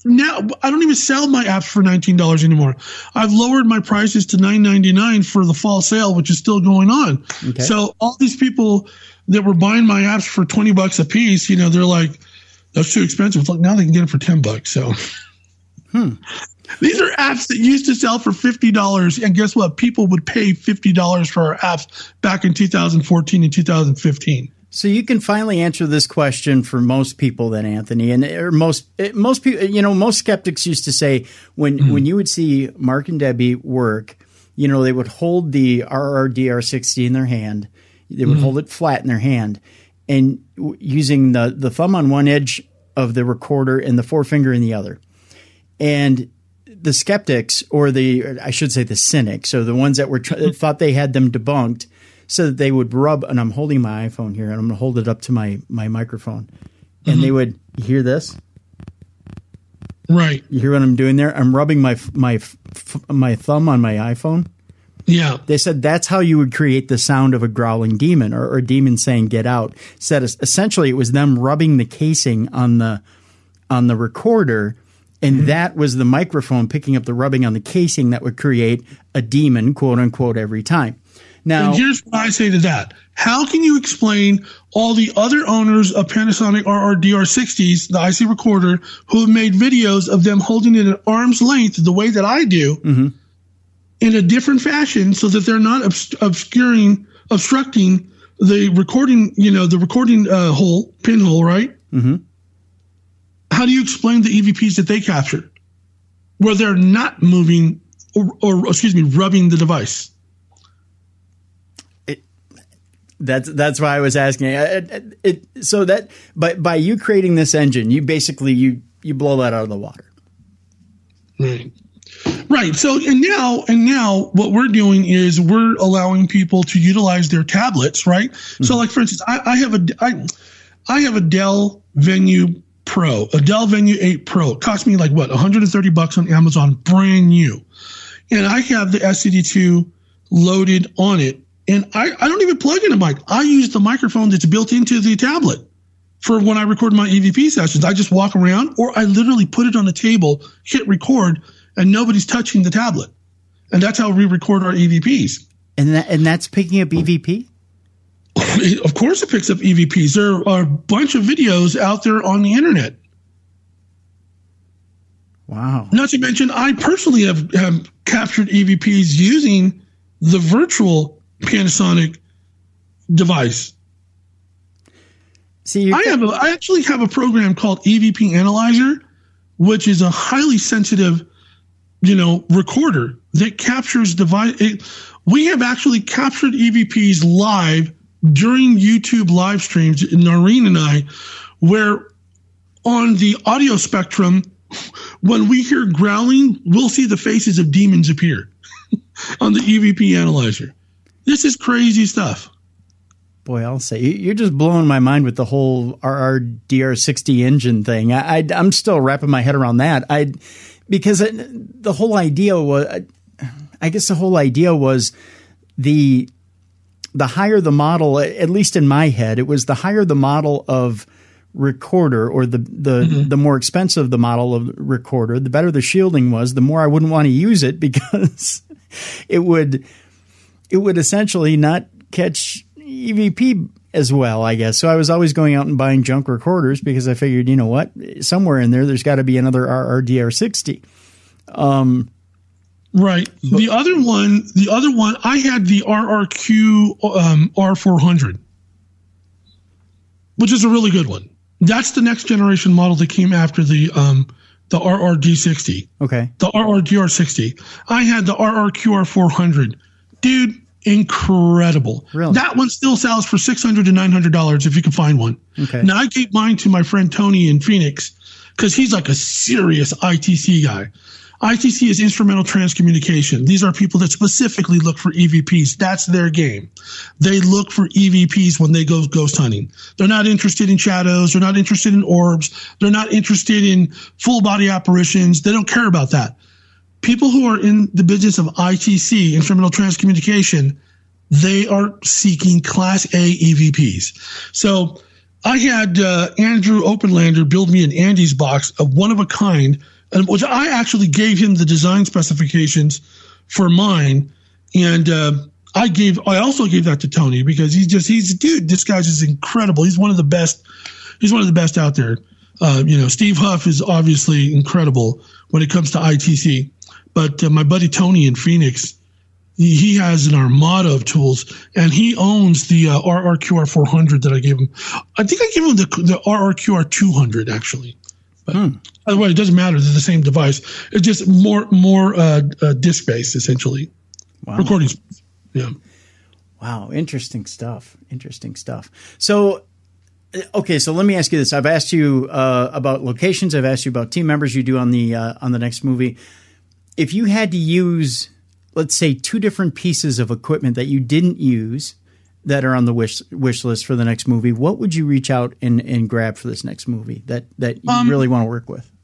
now I don't even sell my apps for nineteen dollars anymore. I've lowered my prices to nine ninety-nine for the fall sale, which is still going on. Okay. So all these people that were buying my apps for twenty bucks a piece, you know, they're like, that's too expensive. Look, now they can get it for ten bucks. So hmm. These are apps that used to sell for fifty dollars. And guess what? People would pay fifty dollars for our apps back in two thousand fourteen and two thousand fifteen. So you can finally answer this question for most people then, Anthony, and or most most people, you know, most skeptics used to say when, mm-hmm. when you would see Mark and Debbie work, you know, they would hold the R R D R sixty in their hand. They would mm-hmm. hold it flat in their hand and using the, the thumb on one edge of the recorder and the forefinger in the other. And the skeptics, or the, I should say the cynics, or the ones that were tr- thought they had them debunked, so that they would rub, and I'm holding my iPhone here, and I'm going to hold it up to my, my microphone, and mm-hmm. they would, you hear this? Right. You hear what I'm doing there? I'm rubbing my my my thumb on my iPhone. Yeah. They said that's how you would create the sound of a growling demon, or, or a demon saying "get out." Said essentially it was them rubbing the casing on the on the recorder, and mm-hmm. that was the microphone picking up the rubbing on the casing that would create a demon, quote unquote, every time. Now, and here's what I say to that. How can you explain all the other owners of Panasonic R R D R sixties, the I C recorder, who have made videos of them holding it at arm's length the way that I do mm-hmm. in a different fashion so that they're not obst- obscuring, obstructing the recording, you know, the recording uh, hole, pinhole, right? Mm-hmm. How do you explain the E V Ps that they captured where they're not moving or, or excuse me, rubbing the device? That's that's why I was asking. It, it, it, so that by by you creating this engine, you basically you you blow that out of the water. Right, right. So and now and now what we're doing is we're allowing people to utilize their tablets. Right. Mm-hmm. So like for instance, I, I have a I, I have a Dell Venue Pro, a Dell Venue eight Pro. It cost me like what one hundred thirty bucks on Amazon, brand new, and I have the S C D two loaded on it. And I, I don't even plug in a mic. I use the microphone that's built into the tablet for when I record my E V P sessions. I just walk around, or I literally put it on the table, hit record, and nobody's touching the tablet. And that's how we record our E V Ps. And that, and that's picking up E V P? Of course it picks up E V Ps. There are a bunch of videos out there on the internet. Wow. Not to mention, I personally have, have captured E V Ps using the virtual Panasonic device. See, I have a, I actually have a program called E V P Analyzer, which is a highly sensitive, you know, recorder that captures device. It, we have actually captured E V Ps live during YouTube live streams, Noreen and I, where on the audio spectrum, when we hear growling, we'll see the faces of demons appear on the E V P Analyzer. This is crazy stuff. Boy, I'll say you're just blowing my mind with the whole R R D R sixty engine thing. I, I, I'm still wrapping my head around that. I because it, the whole idea was, I guess the whole idea was the the higher the model, at least in my head, it was the higher the model of recorder, or the the mm-hmm. the more expensive the model of recorder, the better the shielding was, the more I wouldn't want to use it, because it would. It would essentially not catch E V P as well, I guess. So I was always going out and buying junk recorders because I figured, you know what, somewhere in there, there's got to be another R R D R sixty. Um, right. But, the other one, the other one, I had the R R Q um, R four hundred, which is a really good one. That's the next generation model that came after the um, the R R D sixty. Okay. The R R D R sixty. I had the R R Q R four hundred. Dude, incredible. Really? That one still sells for six hundred dollars to nine hundred dollars if you can find one. Okay. Now, I gave mine to my friend Tony in Phoenix because he's like a serious I T C guy. I T C is instrumental transcommunication. These are people that specifically look for E V Ps. That's their game. They look for E V Ps when they go ghost hunting. They're not interested in shadows. They're not interested in orbs. They're not interested in full body apparitions. They don't care about that. People who are in the business of I T C, instrumental transcommunication, they are seeking Class A E V Ps. So I had uh, Andrew Openlander build me an Andes box, a one of a kind and which I actually gave him the design specifications for mine. And uh, I gave, I also gave that to Tony because he's just, he's, dude, this guy's just incredible. He's one of the best, he's one of the best out there. Uh, you know, Steve Huff is obviously incredible when it comes to I T C, but uh, my buddy Tony in Phoenix, he, he has an armada of tools, and he owns the uh, R R Q R four hundred that I gave him. I think I gave him the, the R R Q R two hundred actually. But hmm. By the way, it doesn't matter. They're the same device. It's just more, more uh, uh, disk based essentially. Wow. Recording. Yeah. Wow. Interesting stuff. Interesting stuff. So, okay. So let me ask you this. I've asked you uh, about locations. I've asked you about team members you do on the, uh, on the next movie. If you had to use, let's say, two different pieces of equipment that you didn't use that are on the wish wish list for the next movie, what would you reach out and, and grab for this next movie that, that you um, really want to work with?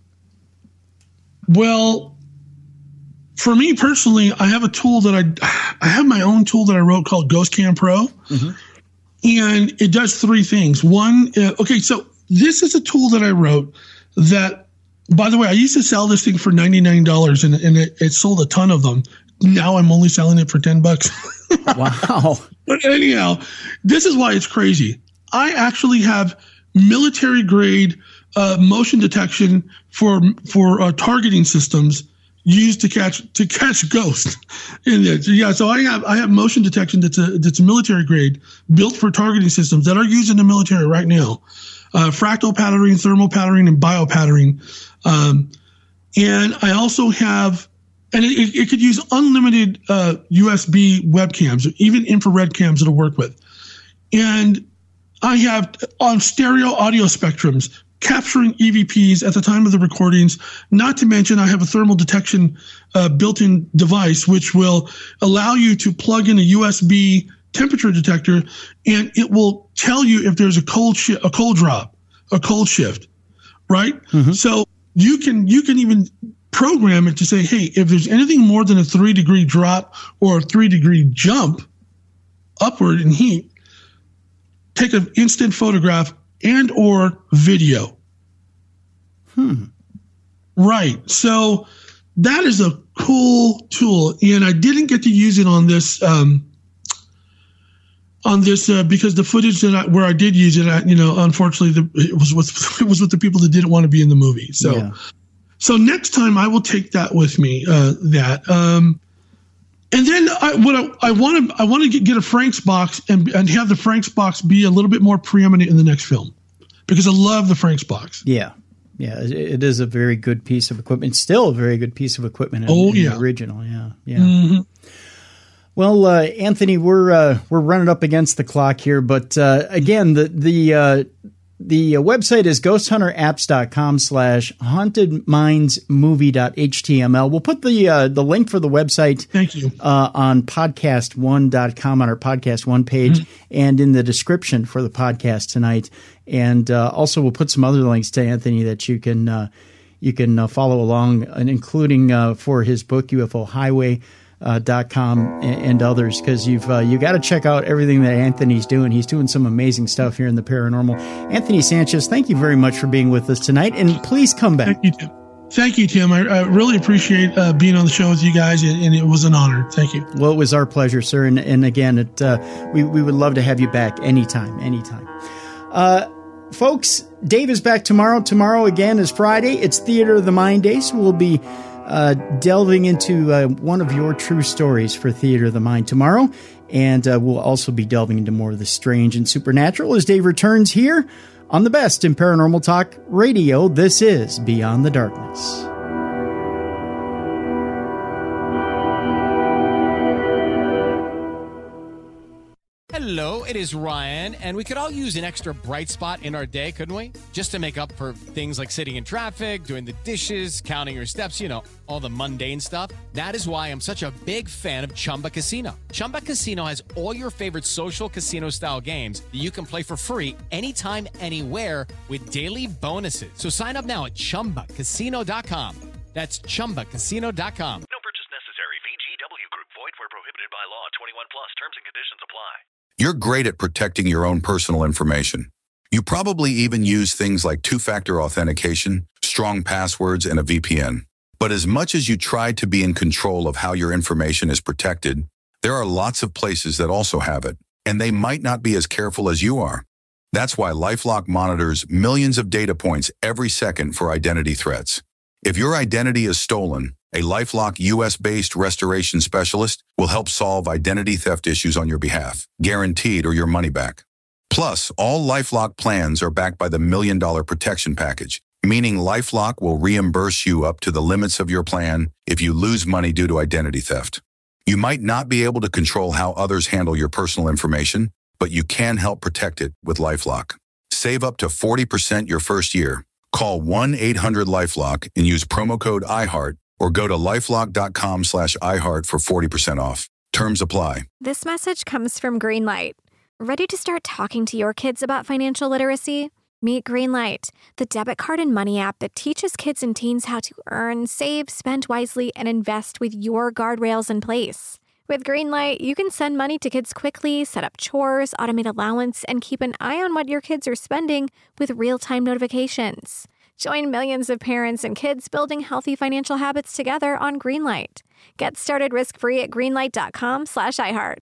Well, for me personally, I have a tool that I, I have my own tool that I wrote called Ghost Cam Pro. Mm-hmm. And it does three things. One, uh, okay, so this is a tool that I wrote that, by the way, I used to sell this thing for ninety-nine dollars and, and it, it sold a ton of them. Now I'm only selling it for ten bucks. Wow. But anyhow, this is why it's crazy. I actually have military grade uh, motion detection for for uh, targeting systems used to catch to catch ghosts in there. So, yeah, so I have I have motion detection that's a that's a military grade built for targeting systems that are used in the military right now. Uh, fractal patterning, thermal patterning, and bio patterning. Um, and I also have, and it, it could use unlimited uh, U S B webcams, even infrared cams it'll work with. And I have on stereo audio spectrums capturing E V Ps at the time of the recordings. Not to mention, I have a thermal detection uh, built-in device which will allow you to plug in a U S B temperature detector, and it will tell you if there's a cold shi- a cold drop, a cold shift, right? Mm-hmm. So you can you can even program it to say, hey, if there's anything more than a three degree drop or a three degree jump upward in heat, take an instant photograph and or video. Hmm. Right. So that is a cool tool, and I didn't get to use it on this. Um, on this uh, because the footage that I, where I did use it, I, you know, unfortunately, the, it was with it was with the people that didn't want to be in the movie. So, yeah. so next time I will take that with me. Uh, that, um, and then I, what I want to I want to get, get a Frank's box and and have the Frank's box be a little bit more preeminent in the next film, because I love the Frank's box. Yeah, yeah, it is a very good piece of equipment. It's still a very good piece of equipment. In, oh in yeah, the original. Yeah, yeah. Mm-hmm. Well, uh, Anthony, we're uh, we're running up against the clock here, but uh, again, the the uh, the website is ghosthunterapps.com slash hauntedmindsmovie.html. We'll put the uh, the link for the website Thank you. Uh, on podcast one dot com on our Podcast One page, mm-hmm. and in the description for the podcast tonight. And uh, also, we'll put some other links to Anthony that you can uh, you can uh, follow along, and including uh, for his book U F O Highway. Uh, dot com and, and others, because you've uh, you got to check out everything that Anthony's doing. He's doing some amazing stuff here in the paranormal. Anthony Sanchez, thank you very much for being with us tonight, and please come back. Thank you, Tim. Thank you, Tim. I, I really appreciate uh, being on the show with you guys, and, and it was an honor. Thank you. Well, it was our pleasure, sir. And, and again, it uh, we we would love to have you back anytime, anytime. Uh, folks, Dave is back tomorrow. Tomorrow again is Friday. It's Theater of the Mind Day, so we'll be Uh, delving into uh, one of your true stories for Theater of the Mind tomorrow. And uh, we'll also be delving into more of the strange and supernatural as Dave returns here on the best in paranormal talk radio. This is Beyond the Darkness. Hello, it is Ryan, and we could all use an extra bright spot in our day, couldn't we? Just to make up for things like sitting in traffic, doing the dishes, counting your steps, you know, all the mundane stuff. That is why I'm such a big fan of Chumba Casino. Chumba Casino has all your favorite social casino-style games that you can play for free anytime, anywhere with daily bonuses. So sign up now at chumba casino dot com. That's chumba casino dot com. No purchase necessary. V G W Group. Void where prohibited by law. twenty-one plus. Terms and conditions apply. You're great at protecting your own personal information. You probably even use things like two-factor authentication, strong passwords, and a V P N. But as much as you try to be in control of how your information is protected, there are lots of places that also have it, and they might not be as careful as you are. That's why LifeLock monitors millions of data points every second for identity threats. If your identity is stolen, a LifeLock U S-based restoration specialist will help solve identity theft issues on your behalf, guaranteed or your money back. Plus, all LifeLock plans are backed by the Million Dollar Protection Package, meaning LifeLock will reimburse you up to the limits of your plan if you lose money due to identity theft. You might not be able to control how others handle your personal information, but you can help protect it with LifeLock. Save up to forty percent your first year. Call one eight hundred LifeLock and use promo code iHeart or go to lifelock.com slash iHeart for forty percent off. Terms apply. This message comes from Greenlight. Ready to start talking to your kids about financial literacy? Meet Greenlight, the debit card and money app that teaches kids and teens how to earn, save, spend wisely, and invest with your guardrails in place. With Greenlight, you can send money to kids quickly, set up chores, automate allowance, and keep an eye on what your kids are spending with real-time notifications. Join millions of parents and kids building healthy financial habits together on Greenlight. Get started risk-free at greenlight.com slash iHeart.